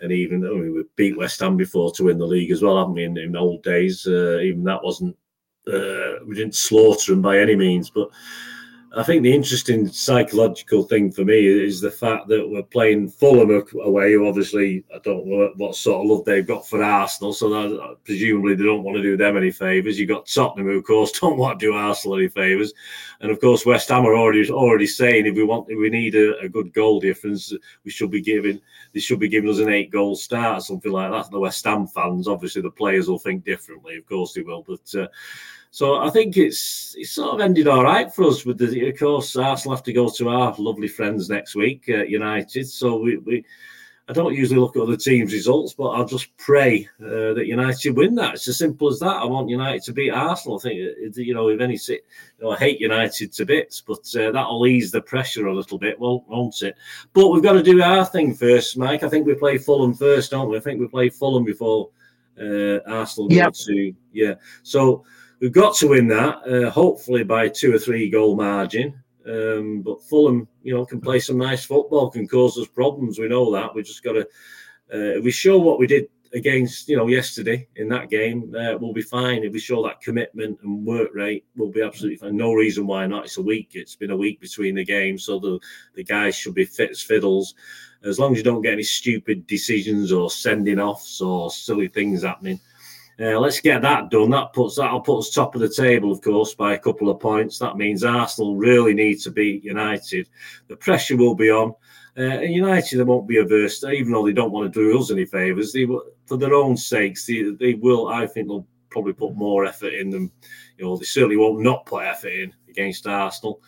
beat West Ham before to win the league as well, haven't we? In old days, even that wasn't. We didn't slaughter them by any means, but I think the interesting psychological thing for me is the fact that we're playing Fulham away, who obviously I don't know what sort of love they've got for Arsenal, so that, presumably they don't want to do them any favours. You've got Tottenham, who of course don't want to do Arsenal any favours, and of course West Ham are already saying if we need a good goal difference, they should be giving us an 8-goal start or something like that. The West Ham fans, obviously the players will think differently, of course they will, but. So I think it's sort of ended all right for us. Of course, Arsenal have to go to our lovely friends next week at United. So I don't usually look at other teams' results, but I'll just pray that United win that. It's as simple as that. I want United to beat Arsenal. I think, if any, I hate United to bits, but that'll ease the pressure a little bit, won't it? But we've got to do our thing first, Mike. I think we play Fulham first, don't we? I think we play Fulham before Arsenal go to. Yeah. So. We've got to win that, hopefully by 2 or 3 goal margin. But Fulham, can play some nice football, can cause us problems. We know that. We just got to. If we show what we did against, yesterday in that game, we'll be fine. If we show that commitment and work rate, we'll be absolutely fine. No reason why not. It's a week. It's been a week between the games, so the guys should be fit as fiddles. As long as you don't get any stupid decisions or sending offs or silly things happening. Let's get that done. That'll put us top of the table, of course, by a couple of points. That means Arsenal really need to beat United. The pressure will be on. And United, they won't be averse, even though they don't want to do us any favours. For their own sakes, they will. I think they'll probably put more effort in them. They certainly won't not put effort in against Arsenal,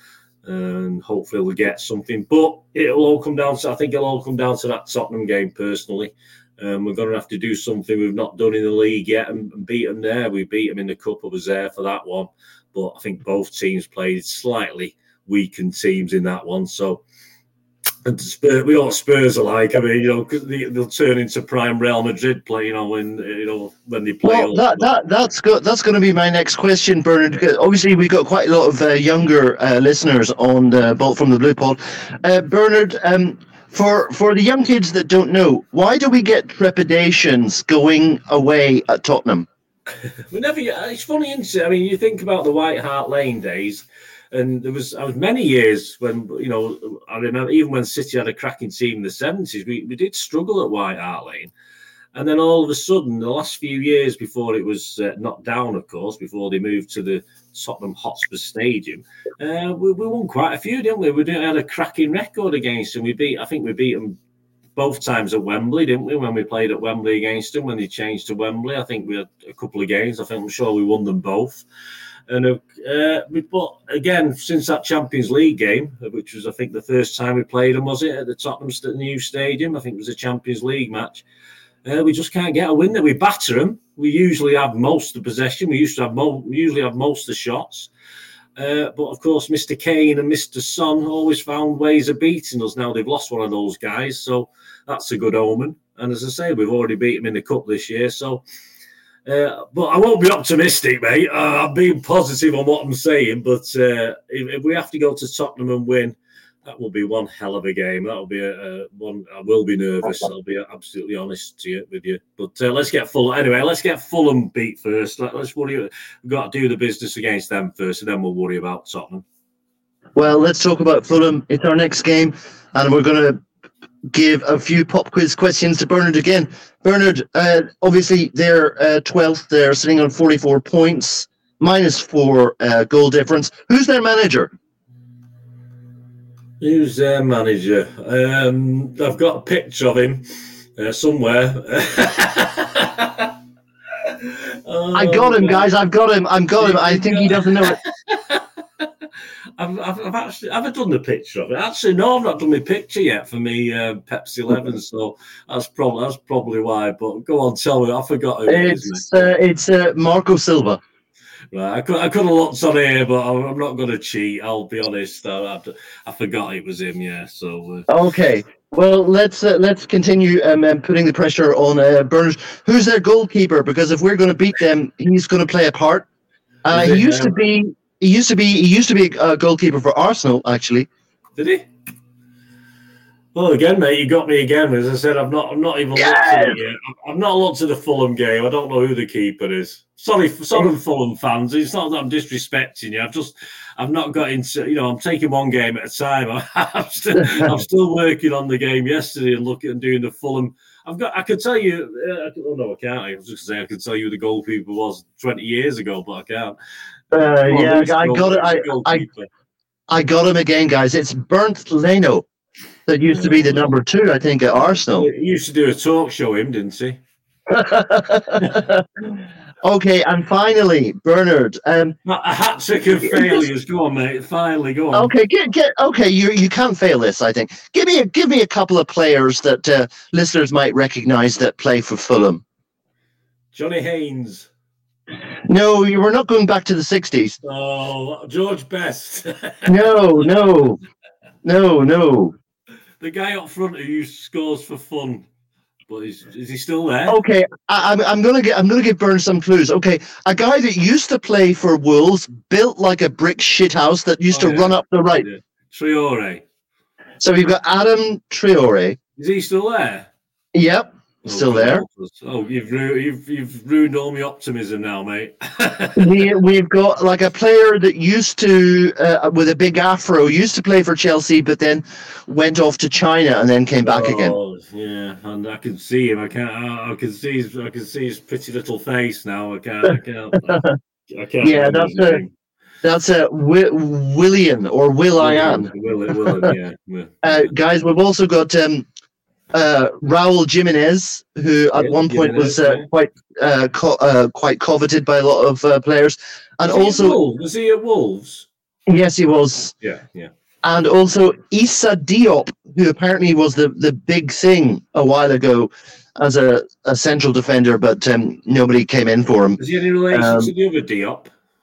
and hopefully we'll get something. But it'll all come down to. I think it'll all come down to that Tottenham game, personally. We're going to have to do something we've not done in the league yet and beat them there. We beat them in the cup. I was there for that one. But I think both teams played slightly weakened teams in that one. So, and we all Spurs alike. I mean, because they'll turn into prime Real Madrid play, when they play. Well, that's good. That's going to be my next question, Bernard. Because obviously, we've got quite a lot of younger listeners on Bolt from the Blue Pod. Bernard, For the young kids that don't know, why do we get trepidations going away at Tottenham? It's funny, isn't it? I mean, you think about the White Hart Lane days, and I was many years when, I remember even when City had a cracking team in the 70s, we did struggle at White Hart Lane. And then all of a sudden, the last few years before it was knocked down, of course, before they moved to the Tottenham Hotspur Stadium, we won quite a few, didn't we? We had a cracking record against them. I think we beat them both times at Wembley, didn't we? When we played at Wembley against them, when they changed to Wembley, I think we had a couple of games. I'm sure we won them both. And but again, since that Champions League game, which was I think the first time we played them, was it at the Tottenham new stadium? I think it was a Champions League match. We just can't get a win there. We batter them. We usually have most of the possession. We usually have most of the shots. But of course, Mr. Kane and Mr. Son always found ways of beating us. Now they've lost one of those guys, so that's a good omen. And as I say, we've already beat them in the cup this year. So, but I won't be optimistic, mate. I'm being positive on what I'm saying. But if we have to go to Tottenham and win, that will be one hell of a game. That will be one. I will be nervous. I'll be absolutely honest with you. But let's get Fulham. Anyway, let's get Fulham beat first. Let's worry. We've got to do the business against them first, and then we'll worry about Tottenham. Well, let's talk about Fulham. It's our next game, and we're going to give a few pop quiz questions to Bernard again. Bernard, obviously they're 12th. They're sitting on 44 points, -4 goal difference. Who's their manager? Who's their manager? I've got a picture of him somewhere. I got him, guys. I've got him. I think he doesn't know it. I've done the picture of it. Actually, no, I've not done my picture yet for me Pepsi 11. So that's probably why. But go on, tell me. I forgot who it is. It's Marco Silva. Right, I could have looked on here, but I'm not going to cheat. I'll be honest. I forgot it was him. Yeah. So. Okay. Well, let's continue putting the pressure on Bernard. Who's their goalkeeper? Because if we're going to beat them, he's going to play a part. He used to be a goalkeeper for Arsenal, actually. Did he? Well, again, mate, you got me again. As I said, I've not even looked at it yet. I've not looked at the Fulham game. I don't know who the keeper is. Sorry, Fulham fans. It's not that I'm disrespecting you. I've not got into. I'm taking one game at a time. I'm still working on the game yesterday and looking and doing the Fulham. I could tell you. No, I can't. I was just saying I could tell you who the goalkeeper was 20 years ago, but I can't. I got it. I got him again, guys. It's Bernd Leno. That used to be the number 2, I think, at Arsenal. He used to do a talk show, didn't he? Okay, and finally, Bernard. A hat trick of failures. Go on, mate. Finally, go on. Okay, okay. You can't fail this. I think. Give me a couple of players that listeners might recognise that play for Fulham. Johnny Haynes. No, you were not going back to the 60s. Oh, George Best. No. The guy up front who scores for fun, but is he still there? Okay, I'm gonna give Bern some clues. Okay, a guy that used to play for Wolves, built like a brick shithouse that used to run up the right. Yeah. Traore. So we've got Adam Traore. Is he still there? Yep, still there. Oh, you've ruined all my optimism now, mate. We've got like a player that used to, with a big afro, used to play for Chelsea, but then went off to China and then came back again. Yeah, and I can see him. I can see his pretty little face now. I can't. Yeah, that's a Willian or Will-I-Am. Yeah. Guys, we've also got Raul Jimenez, who at one point was quite coveted by a lot of players, and was he at Wolves? Yes, he was. Yeah. And also Issa Diop, who apparently was the big thing a while ago as a central defender, but nobody came in for him. Is he any relation to the other Diop?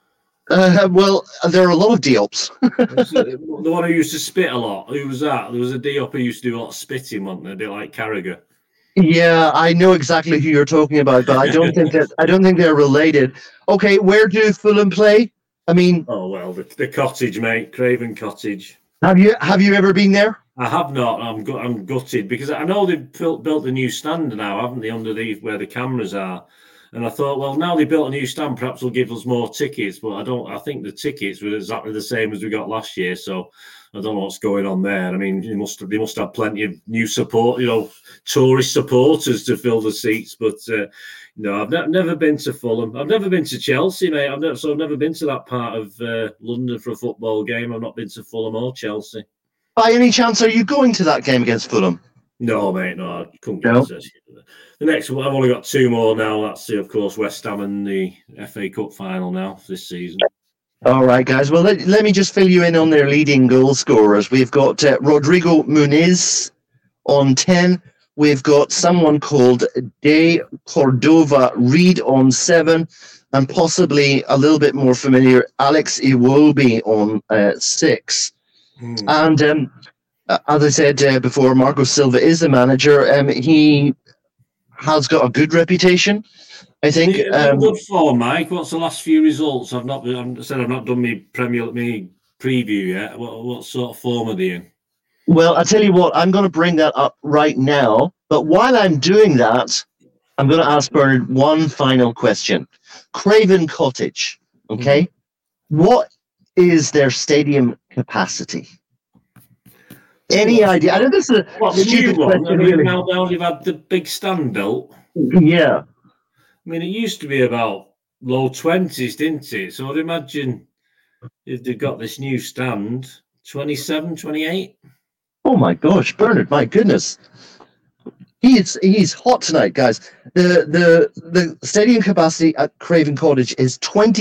Well, there are a lot of Diops. The one who used to spit a lot. Who was that? There was a Diop who used to do a lot of spitting, wasn't there? A bit like Carragher. Yeah, I know exactly who you're talking about, but I don't think they're related. Okay, where do Fulham play? I mean, oh well, the cottage, mate, Craven Cottage. Have you ever been there? I have not. I'm gutted because I know they've built a new stand now, haven't they, underneath where the cameras are? And I thought, well, now they built a new stand, perhaps they'll give us more tickets. But I don't. I think the tickets were exactly the same as we got last year. So I don't know what's going on there. I mean, they must have plenty of new support, tourist supporters to fill the seats. But no, I've never been to Fulham. I've never been to Chelsea, mate. I've never been to that part of London for a football game. I've not been to Fulham or Chelsea. By any chance, are you going to that game against Fulham? No, mate. No, I couldn't get the next one. I've only got 2 more now. That's of course West Ham and the FA Cup final now this season. All right, guys. Well, let me just fill you in on their leading goal scorers. We've got Rodrigo Muniz on 10. We've got someone called De Cordova Reed on 7, and possibly a little bit more familiar, Alex Iwobi on 6. And as I said before, Marco Silva is the manager. He has got a good reputation, I think. Good form, Mike. What's the last few results? I've not done my Premier League preview yet. What sort of form are they in? Well, I'll tell you what, I'm going to bring that up right now. But while I'm doing that, I'm going to ask Bernard one final question. Craven Cottage, okay? What is their stadium capacity? Any idea? I know this is a stupid question. I mean, now they've had the big stand built. Yeah. I mean, it used to be about low 20s, didn't it? So I'd imagine if they've got this new stand, 27, 28. Oh my gosh, Bernard, my goodness. He's hot tonight, guys. The stadium capacity at Craven Cottage is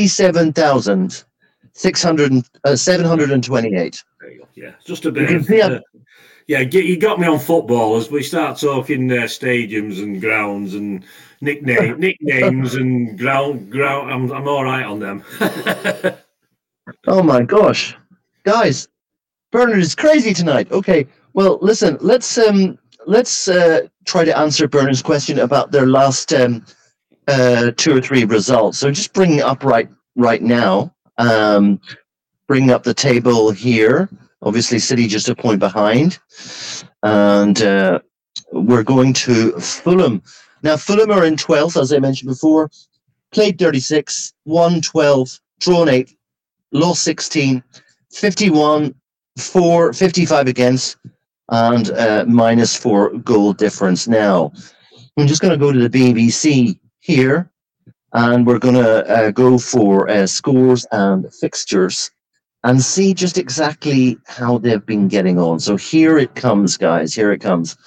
27,728. There you go. Yeah, just a bit. You got me on football as we start talking stadiums and grounds and nicknames and ground. I'm all right on them. Oh my gosh, guys, Bernard is crazy tonight. Okay, well, listen, let's try to answer Bernard's question about their last 2 or 3 results. So just bringing it up right now. Bringing up the table here. Obviously, City just a point behind. And we're going to Fulham. Now, Fulham are in 12th, as I mentioned before. Played 36, won 12, drawn 8, lost 16, 51, 4, 55 against, and -4 goal difference. Now, I'm just going to go to the BBC here, and we're going to go for scores and fixtures and see just exactly how they've been getting on. So here it comes, guys. Here it comes.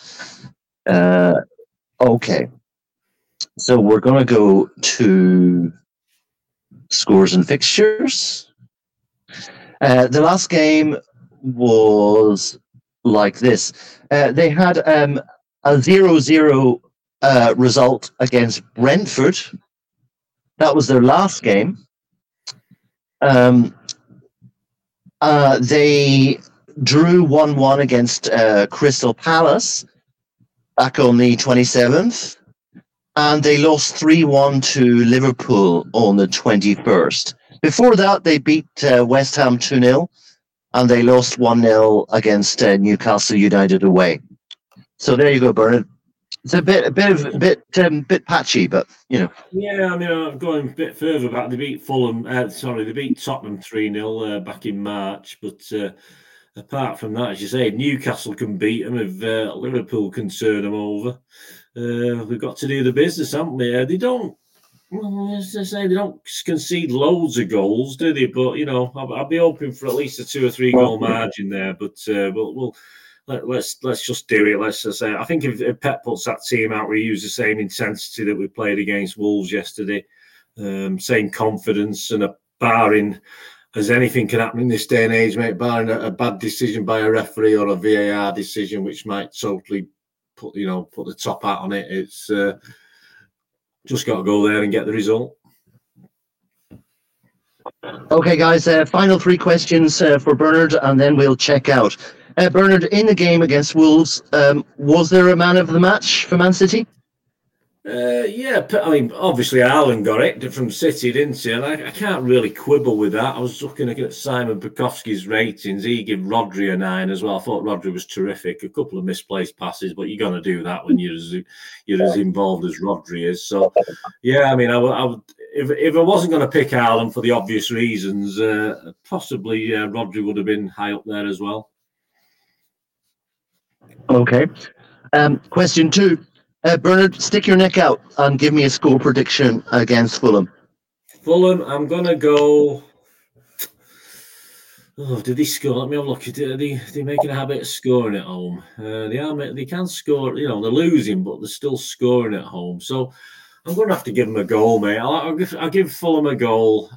Okay. So we're going to go to scores and fixtures. The last game was like this. They had a 0-0 result against Brentford. That was their last game. They drew 1-1 against Crystal Palace back on the 27th. And they lost 3-1 to Liverpool on the 21st. Before that, they beat West Ham 2-0, and they lost 1-0 against Newcastle United away. So there you go, Bernard. It's a bit patchy, but you know. Yeah, I mean, I'm going a bit further back. They beat Fulham. They beat Tottenham 3-0 back in March. But apart from that, as you say, Newcastle can beat them if Liverpool can turn them over. We've got to do the business, haven't we? They don't, as I say, they don't concede loads of goals, do they? But you know, I'll be hoping for at least a 2 or 3 goal margin there. But let's just do it. Let's just say, I think if Pep puts that team out, we use the same intensity that we played against Wolves yesterday, same confidence, and barring as anything can happen in this day and age, mate, barring a bad decision by a referee or a VAR decision, which might totally put the top hat on it. It's just got to go there and get the result. Okay, guys. Final 3 questions for Bernard, and then we'll check out. Bernard, in the game against Wolves, was there a man of the match for Man City? Yeah, I mean, obviously Haaland got it from City, didn't he? And I can't really quibble with that. I was looking at Simon Bukowski's ratings. He gave Rodri a 9 as well. I thought Rodri was terrific. A couple of misplaced passes, but you're going to do that when you're as involved as Rodri is. So, yeah, I mean, I would if I wasn't going to pick Haaland for the obvious reasons, possibly Rodri would have been high up there as well. Okay. Question 2. Bernard, stick your neck out and give me a score prediction against Fulham. Fulham, I'm going to go... Oh, did they score? Let me have a look. Are they making a habit of scoring at home? They can score, they're losing, but they're still scoring at home. So I'm going to have to give them a goal, mate. I'll give Fulham a goal.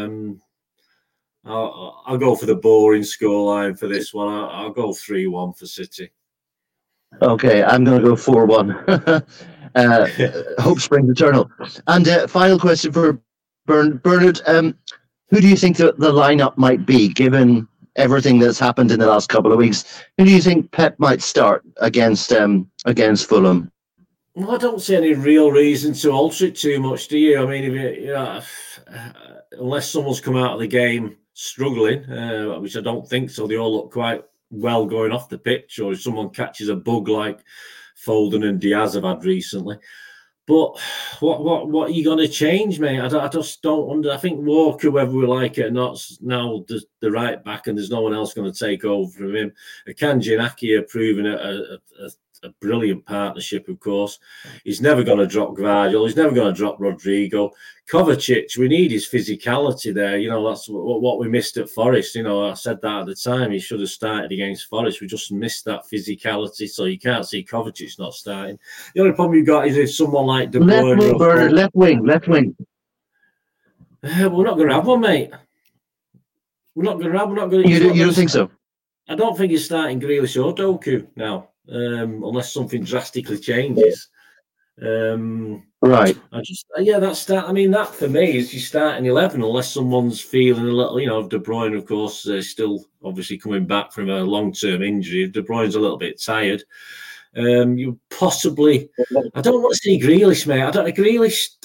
I'll go for the boring scoreline for this one. I'll go 3-1 for City. Okay, I'm going to go 4-1. Hope springs eternal. And final question for Bernard. Who do you think the lineup might be, given everything that's happened in the last couple of weeks? Who do you think Pep might start against Fulham? Well, I don't see any real reason to alter it too much, do you? I mean, unless someone's come out of the game struggling, which I don't think so, they all look quite well going off the pitch, or if someone catches a bug like Foden and Diaz have had recently. But what are you going to change, mate? I just don't wonder. I think Walker, whether we like it or not, now the right back, and there's no one else going to take over from him. Akanji and Aki are proving a brilliant partnership, of course. He's never going to drop Gvardiol. He's never going to drop Rodrigo. Kovacic, we need his physicality there. That's what we missed at Forest. I said that at the time. He should have started against Forest. We just missed that physicality, so you can't see Kovacic not starting. The only problem you've got is if someone like De Bruyne... Left wing. We're not going to have one, mate. We're not going to... You don't think so? I don't think he's starting Grealish or Doku now. Unless something drastically changes. Right. That for me is you start in 11 unless someone's feeling a little, De Bruyne, of course, still obviously coming back from a long-term injury. De Bruyne's a little bit tired. You possibly, I don't want to see Grealish, mate. Grealish,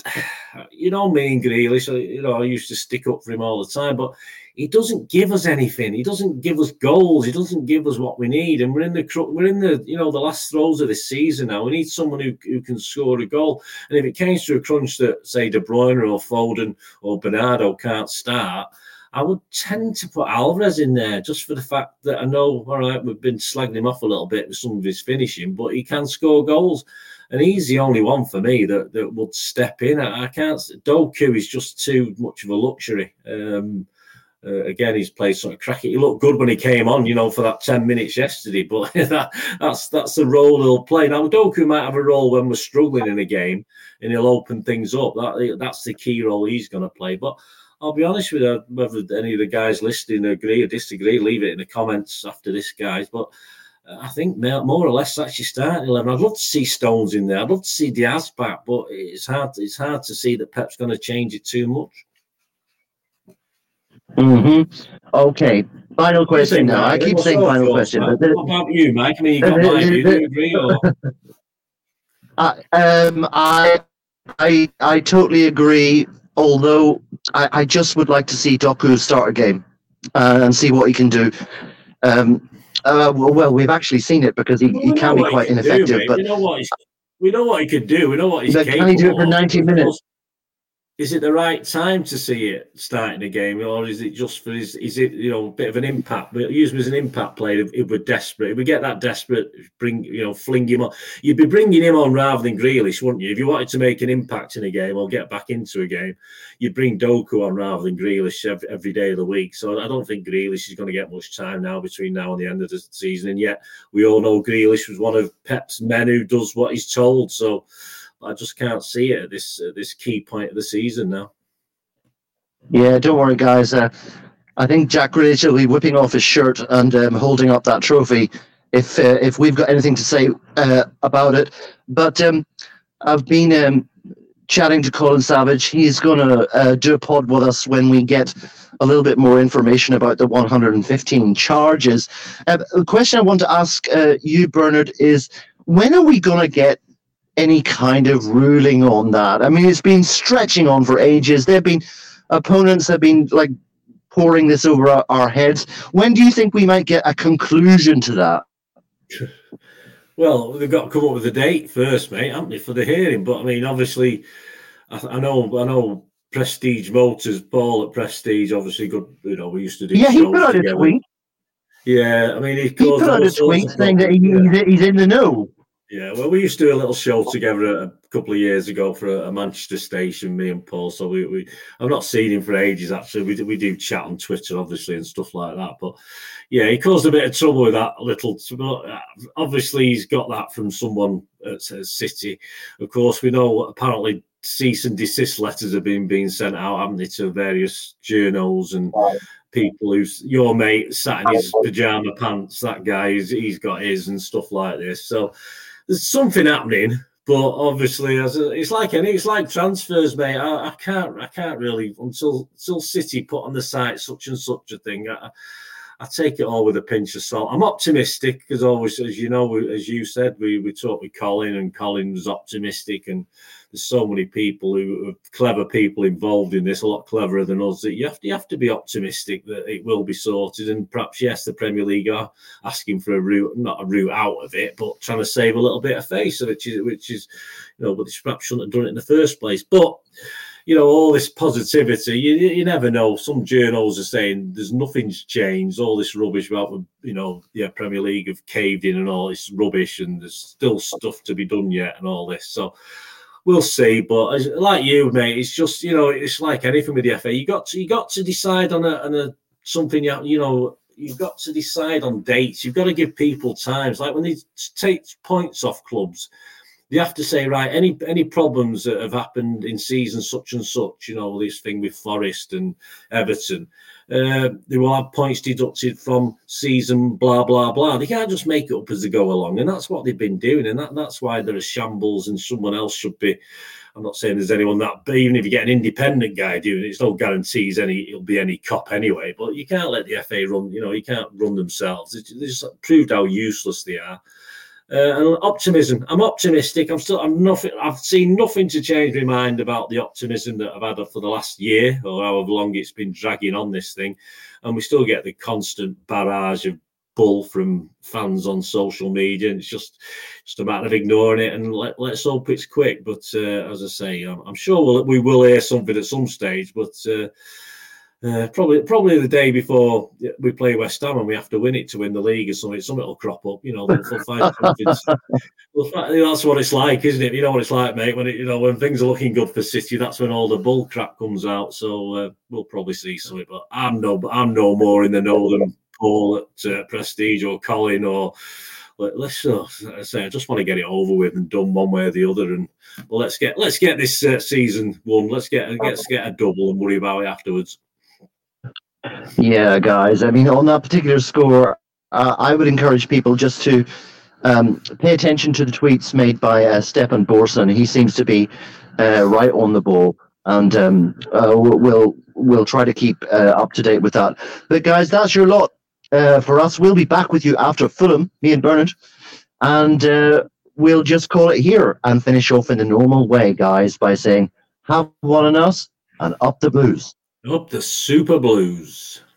you know me and Grealish, you know, I used to stick up for him all the time, but he doesn't give us anything. He doesn't give us goals. He doesn't give us what we need. And we're in the you know, the last throes of this season now. We need someone who can score a goal. And if it came to a crunch that, say, De Bruyne or Foden or Bernardo can't start, I would tend to put Alvarez in there just for the fact that I know, all right, we've been slagging him off a little bit with some of his finishing, but he can score goals. And he's the only one for me that would step in. I can't. Doku is just too much of a luxury. Again, he's played sort of cracky. He looked good when he came on, you know, for that 10 minutes yesterday. But that's the role he'll play. Now, Doku might have a role when we're struggling in a game, and he'll open things up. That's the key role he's going to play. But I'll be honest with you, whether any of the guys listening agree or disagree, leave it in the comments after this, guys. But I think more or less that's your starting 11. I'd love to see Stones in there. I'd love to see Diaz back, but it's hard to see that Pep's going to change it too much. Okay. Final question now. I keep saying final question. What about you, Mike? I mean, you got mine. Do you agree? Or? I totally agree. Although I just would like to see Doku start a game and see what he can do. Well, we've actually seen it because he can be quite ineffective. But we know what he can do. We know what he's capable of. Can he do it for 90 minutes? Is it the right time to see it starting a game, or is it just for is it, you know, a bit of an impact? But use him as an impact player if we're desperate. If we get that desperate, fling him on. You'd be bringing him on rather than Grealish, wouldn't you? If you wanted to make an impact in a game or get back into a game, you'd bring Doku on rather than Grealish every day of the week. So I don't think Grealish is going to get much time now between now and the end of the season. And yet we all know Grealish was one of Pep's men who does what he's told. So I just can't see it at this key point of the season now. Yeah, don't worry, guys. I think Jack Grealish will be whipping off his shirt and holding up that trophy if we've got anything to say about it. But I've been chatting to Colin Savage. He's going to do a pod with us when we get a little bit more information about the 115 charges. The question I want to ask you, Bernard, is when are we going to get any kind of ruling on that? I mean, it's been stretching on for ages. Opponents have been like pouring this over our heads. When do you think we might get a conclusion to that? Well, they've got to come up with a date first, mate, haven't they, for the hearing? But I mean, obviously, I know Prestige Motors, Paul at Prestige, obviously good. You know, we used to do. Yeah, he put out a tweet. Yeah, I mean, he put out a tweet saying that he's in the know. Yeah, well, we used to do a little show together a couple of years ago for a Manchester station, me and Paul. So I've not seen him for ages, actually. We do chat on Twitter, obviously, and stuff like that. But yeah, he caused a bit of trouble with that little. Obviously, he's got that from someone at City. Of course, we know apparently cease and desist letters have been being sent out, haven't they, to various journals and people who's your mate sat in his pajama pants. That guy, he's got his and stuff like this. So there's something happening, but obviously, it's like transfers, mate. I can't really until City put on the site such and such a thing. I take it all with a pinch of salt. I'm optimistic because always, as you know, as you said, we talked with Colin, and Colin was optimistic. And there's so many people who are clever people involved in this, a lot cleverer than us. That you have to be optimistic that it will be sorted. And perhaps yes, the Premier League are asking for not a route out of it, but trying to save a little bit of face, which is but they perhaps shouldn't have done it in the first place. But all this positivity, you never know. Some journals are saying there's nothing's changed. All this rubbish about, Premier League have caved in and all this rubbish, and there's still stuff to be done yet and all this. So we'll see. But like you, mate, it's just, it's like anything with the FA. You got to decide on something, you've got to decide on dates. You've got to give people time. It's like when they take points off clubs, you have to say, right, any problems that have happened in season such and such, this thing with Forest and Everton, they will have points deducted from season blah, blah, blah. They can't just make it up as they go along. And that's what they've been doing. And that's why there are shambles, and someone else should be. I'm not saying there's anyone that, but even if you get an independent guy doing it, it's no guarantees it'll be any cop anyway. But you can't let the FA run, you can't run themselves. They just proved how useless they are. And optimism. I'm optimistic. I'm nothing. I've seen nothing to change my mind about the optimism that I've had for the last year or however long it's been dragging on this thing, and we still get the constant barrage of bull from fans on social media. And it's just a matter of ignoring it and let's hope it's quick. But as I say, I'm sure we will hear something at some stage. But probably the day before we play West Ham and we have to win it to win the league or something. Something will crop up. They'll find something. That's what it's like, isn't it? You know what it's like, mate. When things are looking good for City, that's when all the bull crap comes out. So we'll probably see something. But I'm no more in the know than Paul at Prestige or Colin or. Let's say I just want to get it over with and done one way or the other, and let's get this season won. Let's get a double and worry about it afterwards. Yeah, guys. I mean, on that particular score, I would encourage people just to pay attention to the tweets made by Stefan Borson. He seems to be right on the ball, and we'll try to keep up to date with that. But guys, that's your lot for us. We'll be back with you after Fulham, me and Bernard, and we'll just call it here and finish off in the normal way, guys, by saying, have one on us and up the Blues. Up the Super Blues.